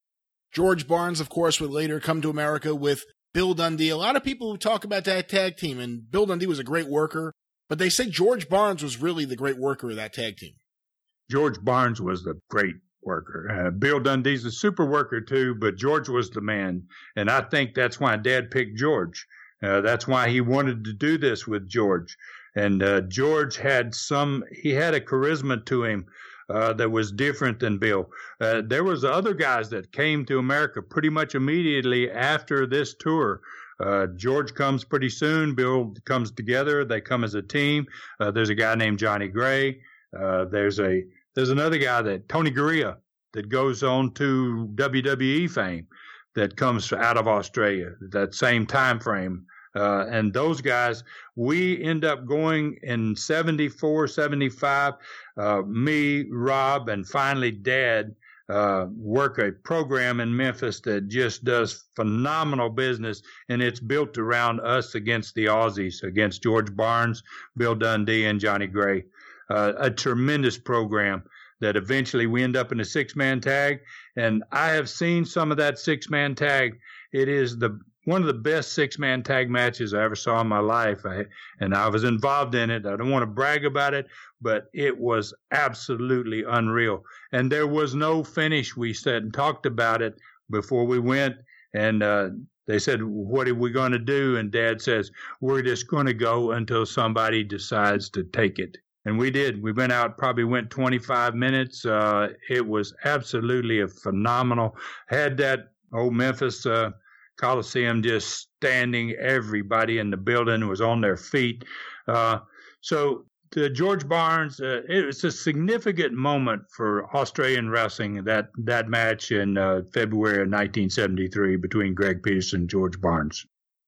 George Barnes, of course, would later come to America with Bill Dundee. A lot of people who talk about that tag team, and Bill Dundee was a great worker, but they say George Barnes was really the great worker of that tag team. George Barnes was the great worker. Uh, Bill Dundee's a super worker too, but George was the man. And I think that's why Dad picked George. Uh, that's why he wanted to do this with George. And uh, George had some, he had a charisma to him uh, that was different than Bill. Uh, there was other guys that came to America pretty much immediately after this tour. Uh, George comes pretty soon. Bill comes together. They come as a team. Uh, there's a guy named Johnny Gray. Uh, there's a There's another guy, that Tony Gurria, that goes on to W W E fame, that comes out of Australia, that same time frame. Uh, and those guys, we end up going in seventy-four, seventy-five, uh, me, Rob, and finally Dad uh, work a program in Memphis that just does phenomenal business, and it's built around us against the Aussies, against George Barnes, Bill Dundee, and Johnny Gray. Uh, a tremendous program that eventually we end up in a six-man tag. And I have seen some of that six-man tag. It is the one of the best six-man tag matches I ever saw in my life. I, and I was involved in it. I don't want to brag about it, but it was absolutely unreal. And there was no finish. We said and talked about it before we went. And uh, they said, what are we going to do? And Dad says, we're just going to go until somebody decides to take it. And we did. We went out, probably went twenty-five minutes. Uh, it was absolutely a phenomenal. Had that old Memphis uh, Coliseum just standing. Everybody in the building was on their feet. Uh, so the George Barnes, uh, it was a significant moment for Australian wrestling, that, that match in uh, February of nineteen seventy-three between Greg Peterson and George Barnes.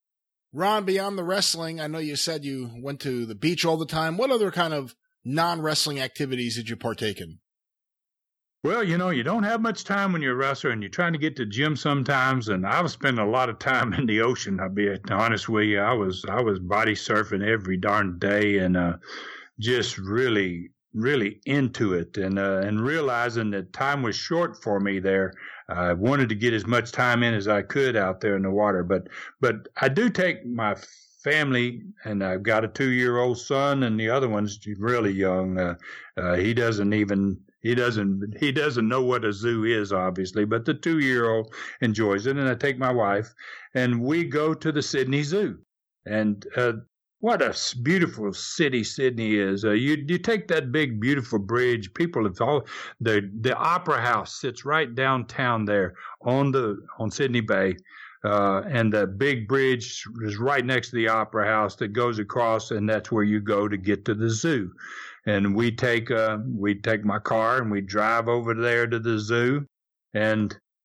Ron, beyond the wrestling, I know you said you went to the beach all the time. What other kind of non-wrestling activities did you partake in? Well, you know, you don't have much time when you're a wrestler, and you're trying to get to the gym sometimes. And I was spending a lot of time in the ocean. I'll be honest with you. I was I was body surfing every darn day, and uh, just really, really into it, and uh, and realizing that time was short for me there. I wanted to get as much time in as I could out there in the water, but but I do take my family, and I've got a two-year-old son, and the other one's really young. Uh, uh, he doesn't even he doesn't he doesn't know what a zoo is, obviously, but the two-year-old enjoys it. And I take my wife, and we go to the Sydney Zoo, and uh, what a beautiful city Sydney is. Uh, you you take that big, beautiful bridge. People have all the the Opera House sits right downtown there on the on Sydney Bay. Uh, and the big bridge is right next to the Opera House that goes across, and that's where you go to get to the zoo. And we take uh, we take my car and we drive over there to the zoo, and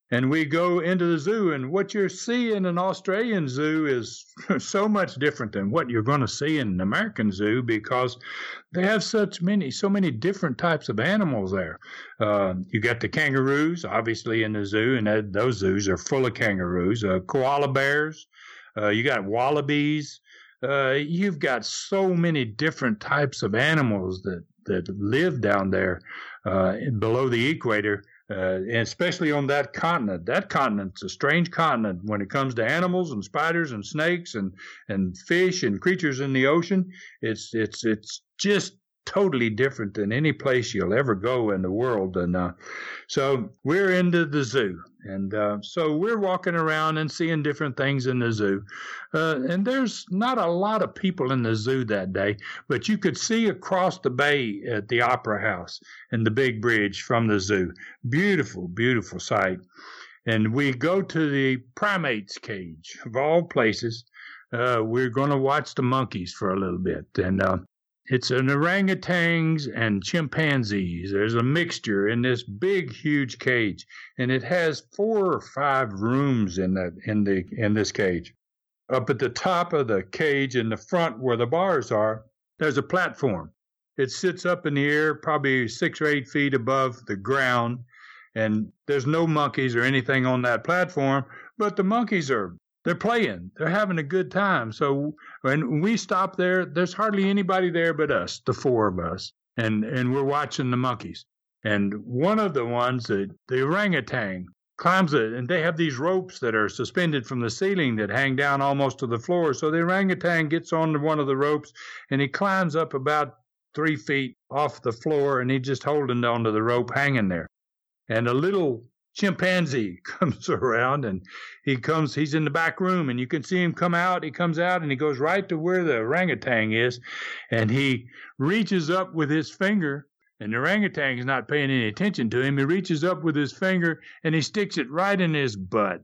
And we go into the zoo, and what you're seeing in an Australian zoo is so much different than what you're going to see in an American zoo, because they have such many, so many different types of animals there. Uh, you got the kangaroos, obviously, in the zoo, and that, those zoos are full of kangaroos. Uh, koala bears, uh, you got wallabies. Uh, you've got so many different types of animals that, that live down there uh, below the equator. Uh, and especially on that continent. That continent's a strange continent when it comes to animals and spiders and snakes and, and fish and creatures in the ocean. It's it's it's just totally different than any place you'll ever go in the world. And uh, so we're into the zoo. And uh, so we're walking around and seeing different things in the zoo. Uh, and there's not a lot of people in the zoo that day, but you could see across the bay at the Opera House and the big bridge from the zoo. Beautiful, beautiful sight. And we go to the primates cage, of all places. Uh, we're going to watch the monkeys for a little bit. And uh, it's an orangutans and chimpanzees. There's a mixture in this big, huge cage, and it has four or five rooms in that in the in this cage. Up at the top of the cage, in the front where the bars are, there's a platform. It sits up in the air, probably six or eight feet above the ground, and there's no monkeys or anything on that platform. But the monkeys are They're playing. They're having a good time. So when we stop there, there's hardly anybody there but us, the four of us, and, and we're watching the monkeys. And one of the ones, the, the orangutan, climbs it, and they have these ropes that are suspended from the ceiling that hang down almost to the floor. So the orangutan gets on one of the ropes, and he climbs up about three feet off the floor, and he's just holding onto the rope hanging there. And a little chimpanzee comes around, and he comes, he's in the back room, and you can see him come out. He comes out, and he goes right to where the orangutan is, and he reaches up with his finger, and the orangutan is not paying any attention to him. He reaches up with his finger, and he sticks it right in his butt,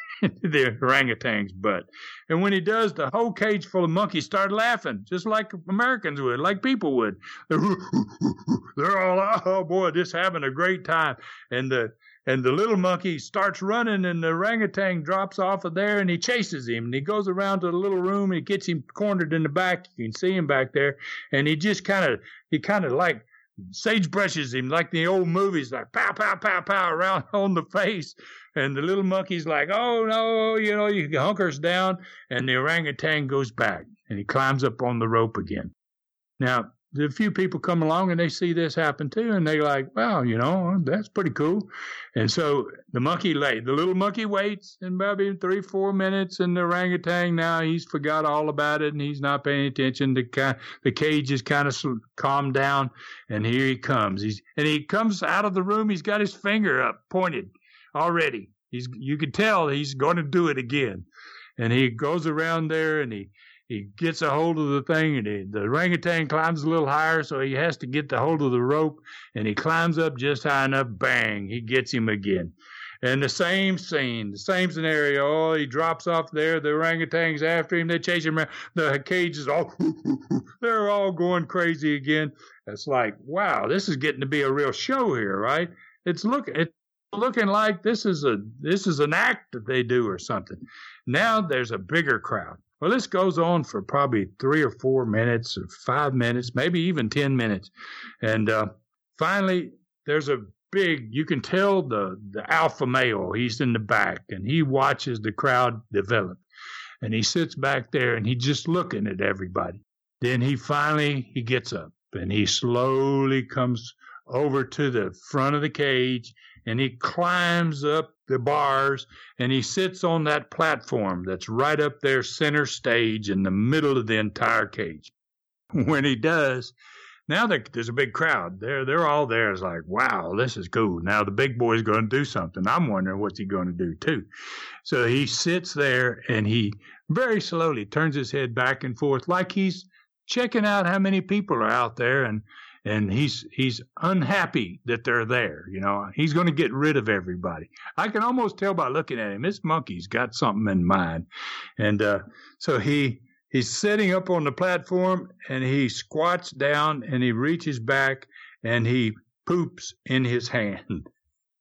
the orangutan's butt. And when he does, the whole cage full of monkeys start laughing, just like Americans would, like people would. They're, they're all, oh, boy, just having a great time. And the And the little monkey starts running, and the orangutan drops off of there, and he chases him. And he goes around to the little room, and he gets him cornered in the back. You can see him back there. And he just kind of, he kind of like sagebrushes him like the old movies, like pow, pow, pow, pow, around on the face. And the little monkey's like, oh, no, you know, he hunkers down, and the orangutan goes back, and he climbs up on the rope again. Now, a few people come along and they see this happen too, and they like, wow, you know, that's pretty cool. And so the monkey lay, the little monkey waits, and maybe three, four minutes, and the orangutan now he's forgot all about it, and he's not paying attention. The the cage is kind of calmed down, and here he comes. He's and he comes out of the room. He's got his finger up, pointed already. He's you could tell he's going to do it again, and he goes around there, and he. He gets a hold of the thing, and he, the orangutan climbs a little higher, so he has to get the hold of the rope, and he climbs up just high enough, bang, he gets him again. And the same scene, the same scenario, oh, he drops off there, the orangutan's after him, they chase him around, the cage is all, they're all going crazy again. It's like, wow, this is getting to be a real show here, right? It's look, it's looking like this is a this is an act that they do or something. Now there's a bigger crowd. Well, this goes on for probably three or four minutes or five minutes, maybe even ten minutes. And uh, finally, there's a big, you can tell the, the alpha male, he's in the back, and he watches the crowd develop. And he sits back there, and he's just looking at everybody. Then he finally, he gets up, and he slowly comes over to the front of the cage, and he climbs up the bars, and he sits on that platform that's right up there center stage in the middle of the entire cage. When he does, now there's a big crowd. They're, they're all there. It's like, wow, this is cool. Now the big boy's going to do something. I'm wondering what's he going to do too. So he sits there, and he very slowly turns his head back and forth like he's checking out how many people are out there, and And he's he's unhappy that they're there. You know, he's going to get rid of everybody. I can almost tell by looking at him, this monkey's got something in mind. And uh, so he he's sitting up on the platform, and he squats down, and he reaches back, and he poops in his hand.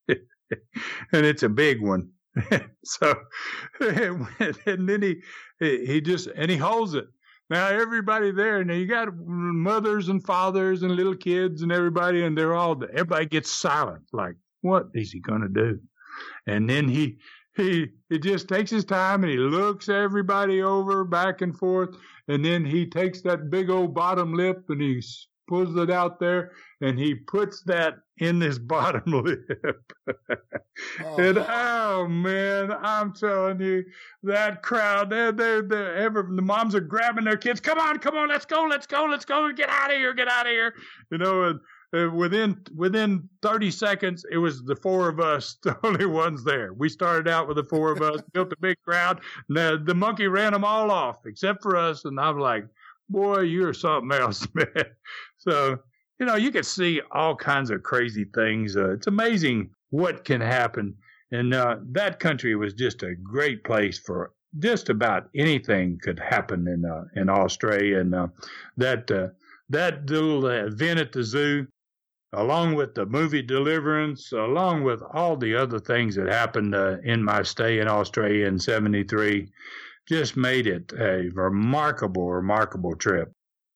and it's a big one. So, and then he he just and he holds it. Now everybody there, and you got mothers and fathers and little kids and everybody, and they're all everybody gets silent, like, what is he gonna do? And then he he he just takes his time and he looks everybody over back and forth, and then he takes that big old bottom lip and he pulls it out there and he puts that in his bottom lip. Oh. And oh man, I'm telling you, that crowd, they're, they're, they're ever, the moms are grabbing their kids. Come on, come on, let's go, let's go, let's go, get out of here, get out of here. You know, and uh, within within thirty seconds, it was the four of us, the only ones there. We started out with the four of us, built a big crowd. And the, the monkey ran them all off except for us, and I'm like, boy, you're something else, man. So, you know, you can see all kinds of crazy things. Uh, it's amazing what can happen. And uh, that country was just a great place for just about anything could happen in uh, in Australia. And uh, that uh, that little event at the zoo, along with the movie Deliverance, along with all the other things that happened uh, in my stay in Australia in seventy-three, just made it a remarkable, remarkable trip.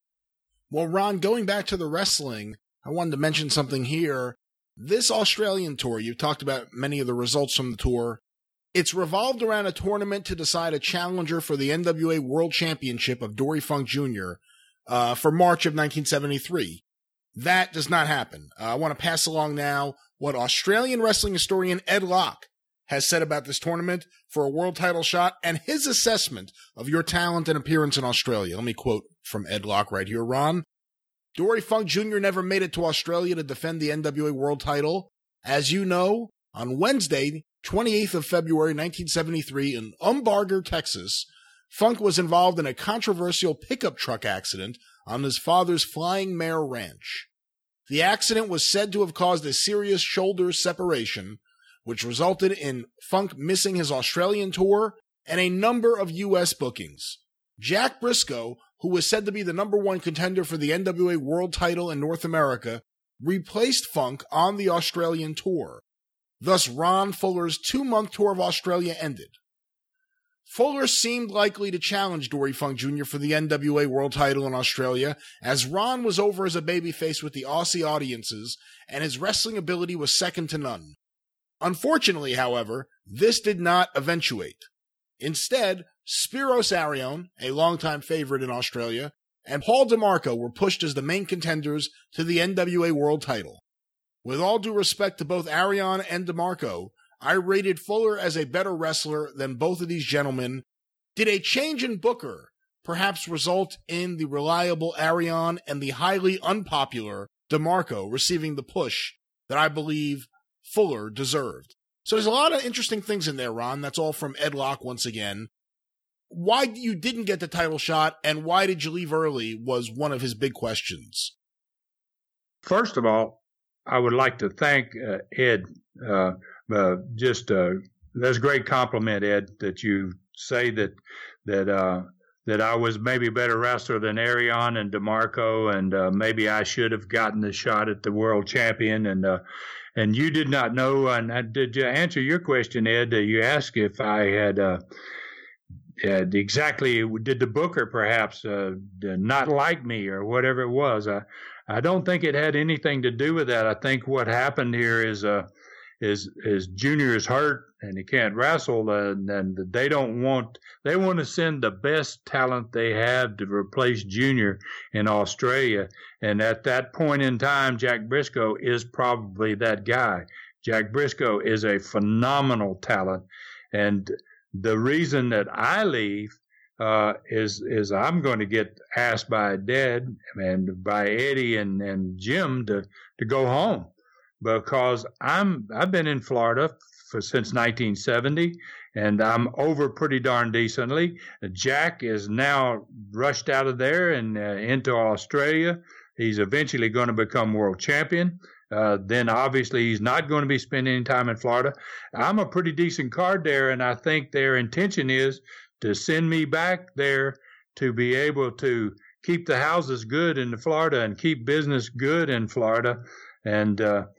Well, Ron, going back to the wrestling, I wanted to mention something here. This Australian tour, you've talked about many of the results from the tour. It's revolved around a tournament to decide a challenger for the N W A World Championship of Dory Funk Junior uh, for March of nineteen seventy-three. That does not happen. Uh, I want to pass along now what Australian wrestling historian Ed Locke has said about this tournament for a world title shot and his assessment of your talent and appearance in Australia. Let me quote from Ed Locke right here, Ron. Dory Funk Junior never made it to Australia to defend the N W A world title. As you know, on Wednesday, twenty-eighth of February, nineteen seventy-three, in Umbarger, Texas, Funk was involved in a controversial pickup truck accident on his father's Flying Mare Ranch. The accident was said to have caused a serious shoulder separation, which resulted in Funk missing his Australian tour and a number of U S bookings. Jack Briscoe, who was said to be the number one contender for the N W A world title in North America, replaced Funk on the Australian tour. Thus, Ron Fuller's two-month tour of Australia ended. Fuller seemed likely to challenge Dory Funk Junior for the N W A world title in Australia, as Ron was over as a babyface with the Aussie audiences, and his wrestling ability was second to none. Unfortunately, however, this did not eventuate. Instead, Spiros Arion, a longtime favorite in Australia, and Paul DeMarco were pushed as the main contenders to the N W A world title. With all due respect to both Arion and DeMarco, I rated Fuller as a better wrestler than both of these gentlemen. Did a change in booker perhaps result in the reliable Arion and the highly unpopular DeMarco receiving the push that I believe Fuller deserved? So there's a lot of interesting things in there, Ron. That's all from Ed Locke once again. Why you didn't get the title shot and why did you leave early was one of his big questions. First of all, I would like to thank uh, Ed. Uh, uh, just uh, that's a great compliment, Ed, that you say that that uh, that I was maybe a better wrestler than Arion and DeMarco, and uh, maybe I should have gotten the shot at the world champion. And uh, and you did not know. And I, did you answer your question, Ed? Uh, you asked if I had. Uh, Uh, exactly, did the booker perhaps uh, not like me or whatever it was? I, I don't think it had anything to do with that. I think what happened here is uh, is is Junior is hurt and he can't wrestle, and, and they don't want they want to send the best talent they have to replace Junior in Australia. And at that point in time, Jack Briscoe is probably that guy. Jack Briscoe is a phenomenal talent, and the reason that I leave uh, is is I'm going to get asked by Dad and by Eddie and, and Jim to, to go home because I'm I've been in Florida for since nineteen seventy and I'm over pretty darn decently. Jack is now rushed out of there and uh, into Australia. He's eventually going to become world champion. Uh, then obviously he's not going to be spending any time in Florida. I'm a pretty decent card there, and I think their intention is to send me back there to be able to keep the houses good in Florida and keep business good in Florida. And, uh,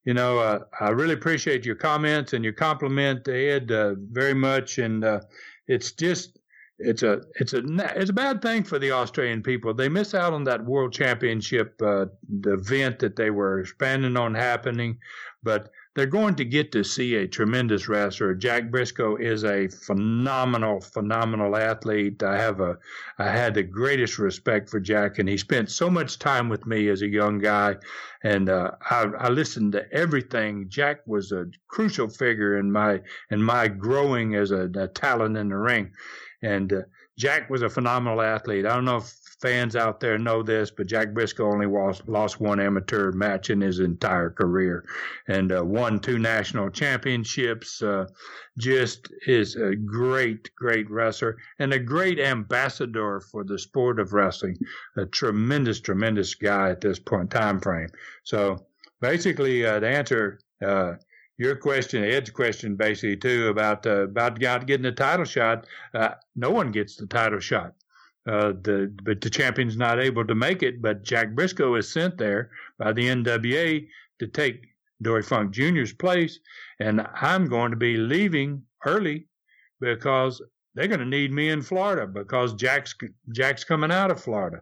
you know, uh, I really appreciate your comments and your compliment to Ed uh, very much. And uh, it's just, it's a, it's a, it's a bad thing for the Australian people. They miss out on that World Championship, uh, the event that they were planning on happening, but they're going to get to see a tremendous wrestler. Jack Briscoe is a phenomenal, phenomenal athlete. I have a, I had the greatest respect for Jack, and he spent so much time with me as a young guy, and uh, I, I listened to everything. Jack was a crucial figure in my, in my growing as a, a talent in the ring, and uh, Jack was a phenomenal athlete. I don't know if fans out there know this, but Jack Briscoe only lost, lost one amateur match in his entire career, and uh, won two national championships. Uh, just is a great, great wrestler and a great ambassador for the sport of wrestling. A tremendous, tremendous guy at this point time frame. So basically, uh, to answer uh, your question, Ed's question, basically too about uh, about getting the title shot, uh, no one gets the title shot. Uh, the but the champion's not able to make it, but Jack Briscoe is sent there by the N W A to take Dory Funk Junior's place, and I'm going to be leaving early because they're going to need me in Florida because Jack's Jack's coming out of Florida.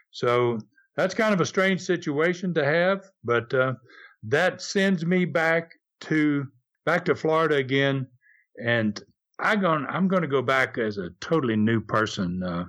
So that's kind of a strange situation to have, but uh, that sends me back to back to Florida again, and I going I'm going to go back as a totally new person. Uh,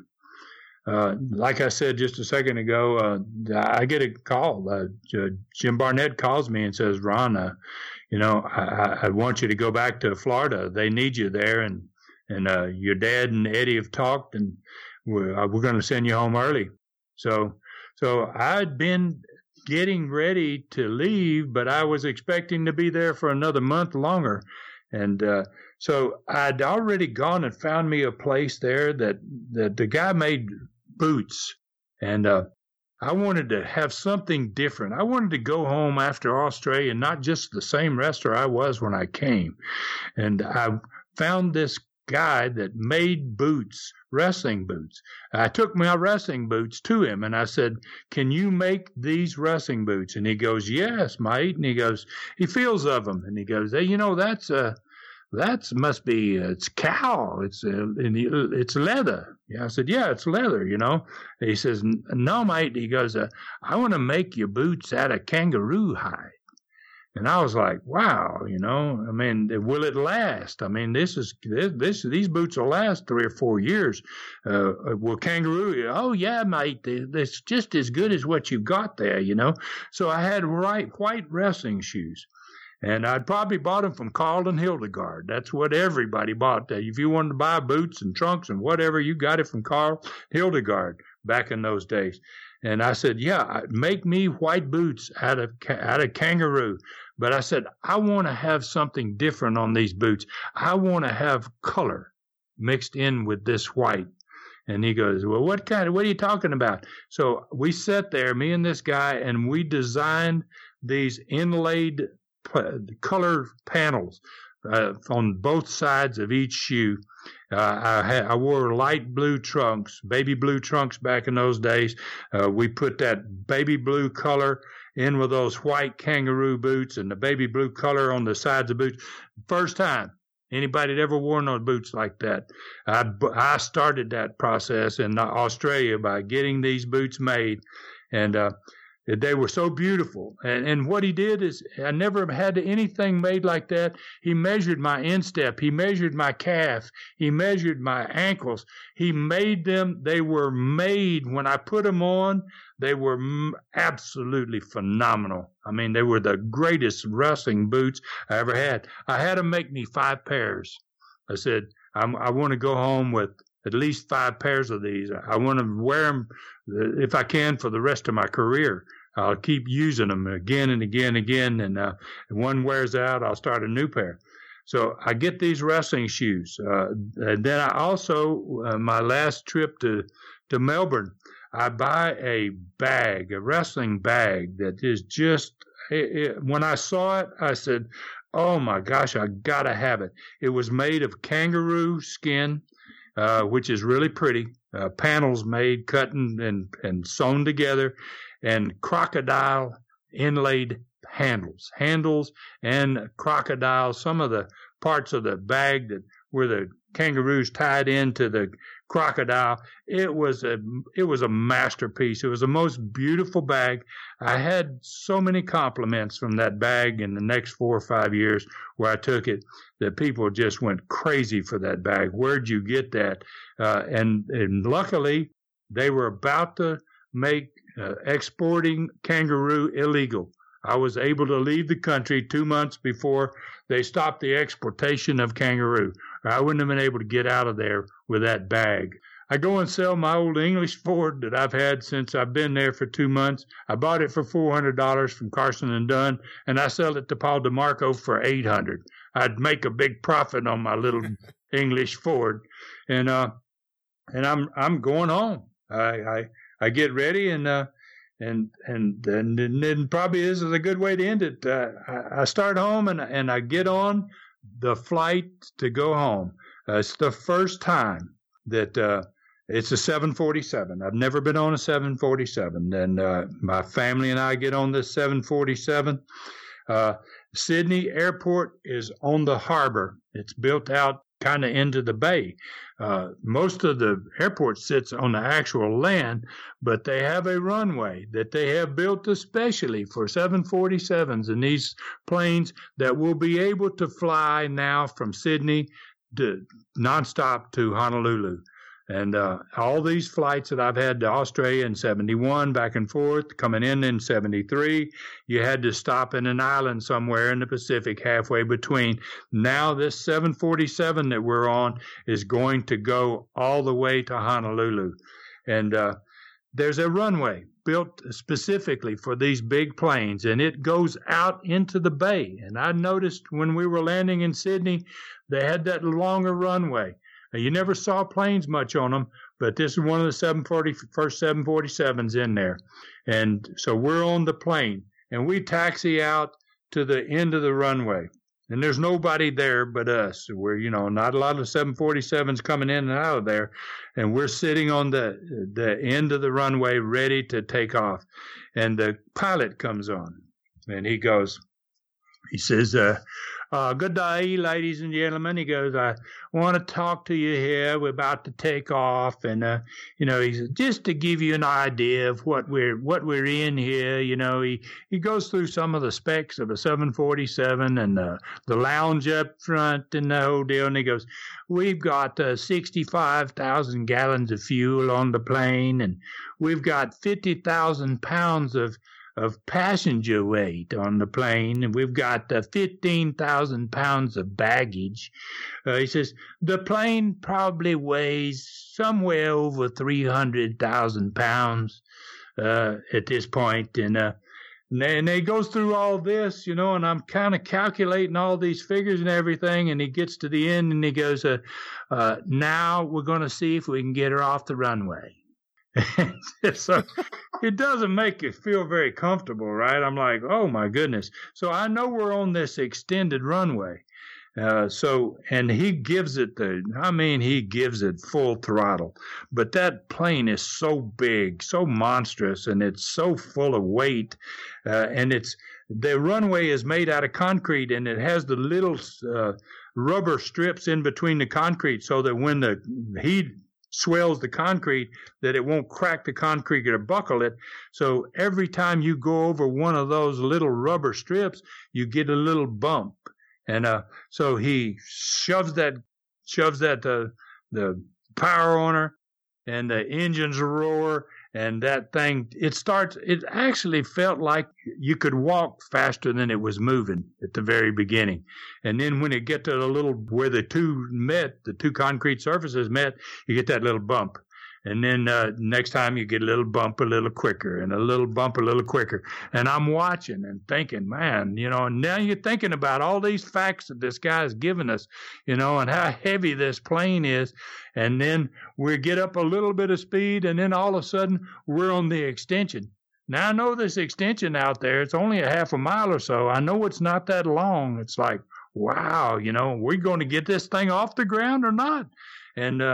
Uh, like I said just a second ago, uh, I get a call. Uh, Jim Barnett calls me and says, Ron, uh, you know, I, I want you to go back to Florida. They need you there. And, and uh, your dad and Eddie have talked, and we're, uh, we're going to send you home early. So, so I'd been getting ready to leave, but I was expecting to be there for another month longer. And uh, so I'd already gone and found me a place there that, that the guy made boots, and uh, I wanted to have something different. I wanted to go home after Australia, not just the same wrestler I was when I came. And I found this guy that made boots, wrestling boots. I took my wrestling boots to him, and I said, can you make these wrestling boots? And he goes, yes, mate. And he goes, he feels of them, and he goes, hey, you know, that's a, uh, That must be, uh, it's cow. It's uh, it's leather. Yeah, I said, yeah, it's leather, you know. He says, no, mate. He goes, uh, I want to make your boots out of kangaroo hide. And I was like, wow, you know, I mean, will it last? I mean, this is, this, this these boots will last three or four years. Uh, will kangaroo, oh, yeah, mate, it's just as good as what you've got there, you know. So I had right, white wrestling shoes. And I'd probably bought them from Carlton Hildegard. That's what everybody bought. If you wanted to buy boots and trunks and whatever, you got it from Carl Hildegard back in those days. And I said, yeah, make me white boots out of out of kangaroo. But I said, I want to have something different on these boots. I want to have color mixed in with this white. And he goes, well, what kind of, what are you talking about? So we sat there, me and this guy, and we designed these inlaid color panels uh, on both sides of each shoe. Uh, I, had, I wore light blue trunks, baby blue trunks back in those days. Uh, we put that baby blue color in with those white kangaroo boots and the baby blue color on the sides of boots. First time anybody had ever worn those boots like that. I, I started that process in Australia by getting these boots made, and uh, they were so beautiful. And, and what he did is, I never had anything made like that. He measured my instep. He measured my calf. He measured my ankles. He made them. They were made. When I put them on, they were absolutely phenomenal. I mean, they were the greatest wrestling boots I ever had. I had them make me five pairs. I said, I'm, I want to go home with at least five pairs of these. I want to wear them, if I can, for the rest of my career. I'll keep using them again and again and again, and uh, if one wears out, I'll start a new pair. So I get these wrestling shoes. Uh, and then I also, uh, my last trip to, to Melbourne, I buy a bag, a wrestling bag that is just, it, it, when I saw it, I said, oh my gosh, I got to have it. It was made of kangaroo skin, uh, which is really pretty, uh, panels made, cut and, and, and sewn together, and crocodile inlaid handles, handles and crocodiles, some of the parts of the bag that where the kangaroos tied into the crocodile. It was a it was a masterpiece. It was the most beautiful bag. I had so many compliments from that bag in the next four or five years where I took it that people just went crazy for that bag. Where'd you get that? Uh, and, and luckily, they were about to make uh, exporting kangaroo illegal. I was able to leave the country two months before they stopped the exportation of kangaroo. I wouldn't have been able to get out of there with that bag. I go and sell my old English Ford that I've had since I've been there for two months. I bought it for four hundred dollars from Carson and Dunn, and I sell it to Paul DeMarco for eight hundred dollars. I'd make a big profit on my little English Ford, and uh, and I'm I'm going home. I I, I get ready and. Uh, And and and, and it probably is a good way to end it. Uh, I, I start home and and I get on the flight to go home. Uh, it's the first time that uh, it's a seven forty-seven. I've never been on a seven forty-seven, and uh, my family and I get on this seven forty-seven. Uh, Sydney Airport is on the harbor. It's built out kind of into the bay. Uh, most of the airport sits on the actual land, but they have a runway that they have built especially for seven forty-sevens and these planes that will be able to fly now from Sydney to nonstop to Honolulu. And uh, all these flights that I've had to Australia in seventy-one, back and forth, coming in in seventy-three, you had to stop in an island somewhere in the Pacific halfway between. Now this seven forty-seven that we're on is going to go all the way to Honolulu. And uh, there's a runway built specifically for these big planes, and it goes out into the bay. And I noticed when we were landing in Sydney, they had that longer runway. You never saw planes much on them, but this is one of the seven forty, first seven forty-sevens in there. And so we're on the plane, and we taxi out to the end of the runway. And there's nobody there but us. We're, you know, not a lot of seven forty-sevens coming in and out of there. And we're sitting on the the end of the runway ready to take off. And the pilot comes on, and he goes, he says, uh, Uh, good day, ladies and gentlemen. He goes, I want to talk to you here. We're about to take off. And, uh, you know, he says, just to give you an idea of what we're, what we're in here, you know, he, he goes through some of the specs of a seven forty-seven and the, the lounge up front and the whole deal. And he goes, we've got uh, sixty-five thousand gallons of fuel on the plane, and we've got fifty thousand pounds of of passenger weight on the plane, and we've got uh, fifteen thousand pounds of baggage. Uh, he says, the plane probably weighs somewhere over three hundred thousand pounds uh, at this point. And, uh, and he goes through all this, you know, and I'm kind of calculating all these figures and everything, and he gets to the end and he goes, uh, uh, now we're going to see if we can get her off the runway. So it doesn't make you feel very comfortable, right? I'm like, oh my goodness. So I know we're on this extended runway. Uh, so, and he gives it the, I mean, he gives it full throttle. But that plane is so big, so monstrous, and it's so full of weight. Uh, and it's, the runway is made out of concrete, and it has the little uh, rubber strips in between the concrete so that when the heat swells the concrete, that it won't crack the concrete or buckle it. So every time you go over one of those little rubber strips, you get a little bump. And uh, so he shoves that, shoves that uh, the power on her, and the engines roar, and that thing, it starts, it actually felt like you could walk faster than it was moving at the very beginning. And then when it get to the little, where the two met, the two concrete surfaces met, you get that little bump. And then uh, next time you get a little bump a little quicker, and a little bump a little quicker. And I'm watching and thinking, man, you know, and now you're thinking about all these facts that this guy's given us, you know, and how heavy this plane is. And then we get up a little bit of speed, and then all of a sudden we're on the extension. Now I know this extension out there, it's only a half a mile or so. I know it's not that long. It's like, wow, you know, we're going to get this thing off the ground or not? And, uh,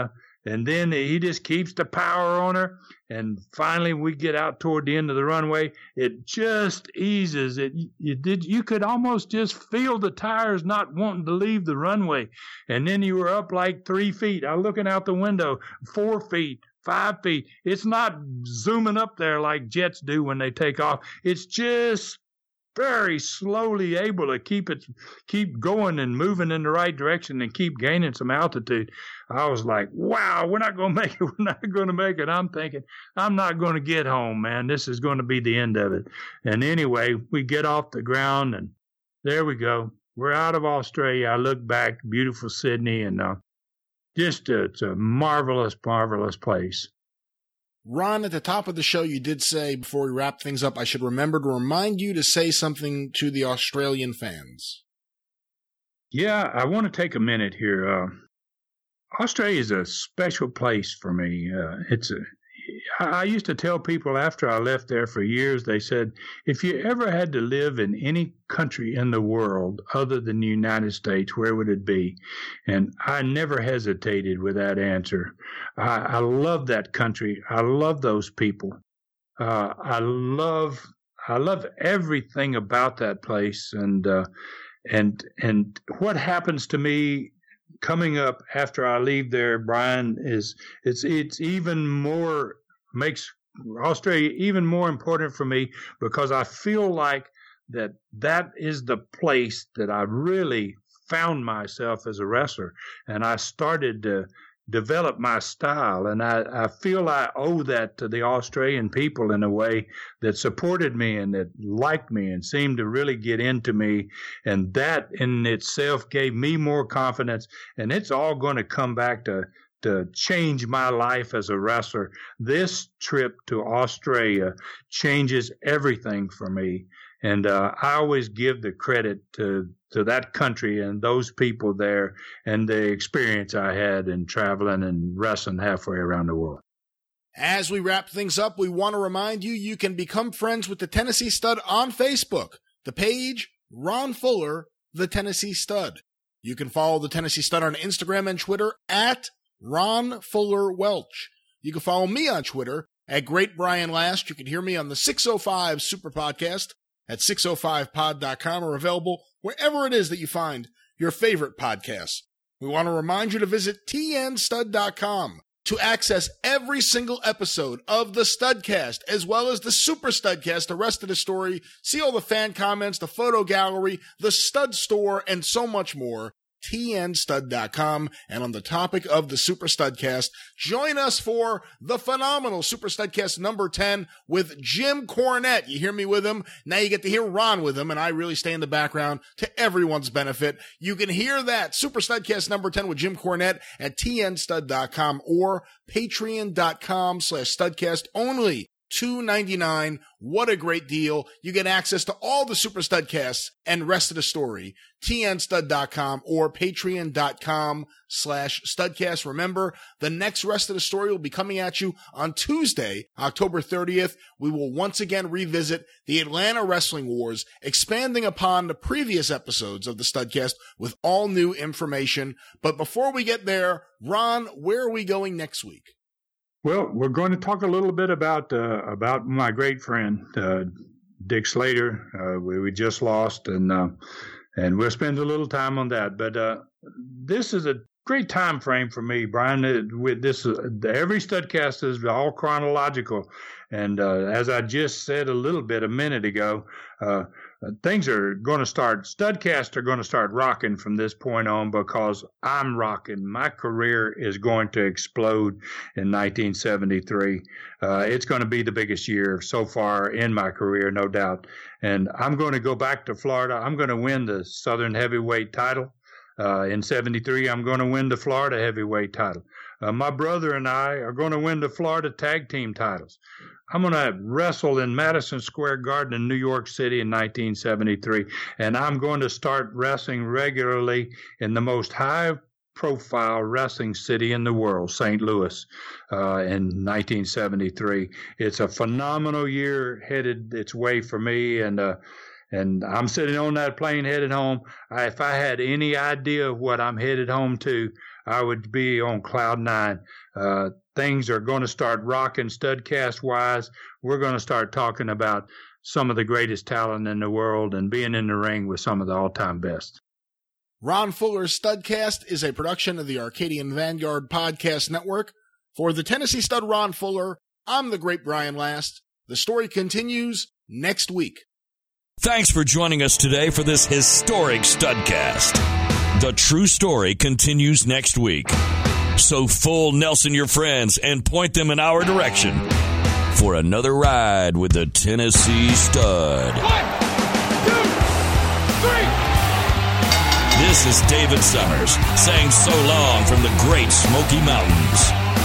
And then he just keeps the power on her. And finally, we get out toward the end of the runway. It just eases. It you did you could almost just feel the tires not wanting to leave the runway. And then you were up like three feet. I'm looking out the window, four feet, five feet. It's not zooming up there like jets do when they take off. It's just very slowly able to keep it, keep going and moving in the right direction and keep gaining some altitude. I was like, wow, we're not going to make it. We're not going to make it. I'm thinking, I'm not going to get home, man. This is going to be the end of it. And anyway, we get off the ground and there we go. We're out of Australia. I look back, beautiful Sydney, and uh, just uh, it's a marvelous, marvelous place. Ron, at the top of the show, you did say, before we wrap things up, I should remember to remind you to say something to the Australian fans. Yeah, I want to take a minute here. Uh, Australia is a special place for me. Uh, it's a, I used to tell people after I left there for years, they said, if you ever had to live in any country in the world other than the United States, where would it be? And I never hesitated with that answer. I, I love that country. I love those people. Uh, I love, I love everything about that place. And, uh, and, and what happens to me coming up after I leave there, Brian, is it's it's even more makes Australia even more important for me, because I feel like that that is the place that I really found myself as a wrestler, and I started to develop my style, and I, I feel I owe that to the Australian people in a way that supported me and that liked me and seemed to really get into me, and that in itself gave me more confidence, and it's all going to come back to to change my life as a wrestler. This trip to Australia changes everything for me. And uh, I always give the credit to, to that country and those people there and the experience I had in traveling and wrestling halfway around the world. As we wrap things up, we want to remind you, you can become friends with the Tennessee Stud on Facebook. The page, Ron Fuller, the Tennessee Stud. You can follow the Tennessee Stud on Instagram and Twitter at Ron Fuller Welch. You can follow me on Twitter at Great Brian Last. You can hear me on the six oh five Super Podcast at six oh five pod dot com, or available wherever it is that you find your favorite podcasts. We want to remind you to visit T N stud dot com to access every single episode of the Studcast, as well as the Super Studcast, the rest of the story, see all the fan comments, the photo gallery, the Stud Store, and so much more. T N stud dot com. And on the topic of the Super Studcast, join us for the phenomenal Super Studcast number ten with Jim Cornette. You hear me with him. Now you get to hear Ron with him, and I really stay in the background to everyone's benefit. You can hear that Super Studcast number ten with Jim Cornette at T N stud dot com or patreon dot com slash studcast only. two ninety-nine. What a great deal. You get access to all the Super Studcasts and rest of the story. T N stud dot com or patreon dot com slash studcast. Remember, the next rest of the story will be coming at you on Tuesday, October thirtieth. We will once again revisit the Atlanta Wrestling Wars, expanding upon the previous episodes of the Studcast with all new information. But before we get there, Ron, where are we going next week? Well, we're going to talk a little bit about uh, about my great friend uh, Dick Slater. Uh, we, we just lost, and uh, and we'll spend a little time on that. But uh, this is a great time frame for me, Brian. It, with this, uh, every Studcast is all chronological, and uh, as I just said a little bit a minute ago, uh, things are going to start. Studcasts are going to start rocking from this point on, because I'm rocking. My career is going to explode in nineteen seventy-three. Uh, it's going to be the biggest year so far in my career, no doubt. And I'm going to go back to Florida. I'm going to win the Southern Heavyweight title. Uh, in seventy-three, I'm going to win the Florida Heavyweight title. Uh, my brother and I are going to win the Florida Tag Team titles. I'm going to wrestle in Madison Square Garden in New York City in nineteen seventy-three, and I'm going to start wrestling regularly in the most high-profile wrestling city in the world, Saint Louis, uh, in nineteen seventy-three. It's a phenomenal year headed its way for me, and uh, And I'm sitting on that plane headed home. I, if I had any idea of what I'm headed home to, I would be on cloud nine. Uh, things are going to start rocking Studcast-wise. We're going to start talking about some of the greatest talent in the world and being in the ring with some of the all-time best. Ron Fuller's Studcast is a production of the Arcadian Vanguard Podcast Network. For the Tennessee Stud Ron Fuller, I'm the great Brian Last. The story continues next week. Thanks for joining us today for this historic Studcast. The true story continues next week. So fool Nelson your friends and point them in our direction for another ride with the Tennessee Stud. One, two, three. This is David Summers saying so long from the Great Smoky Mountains.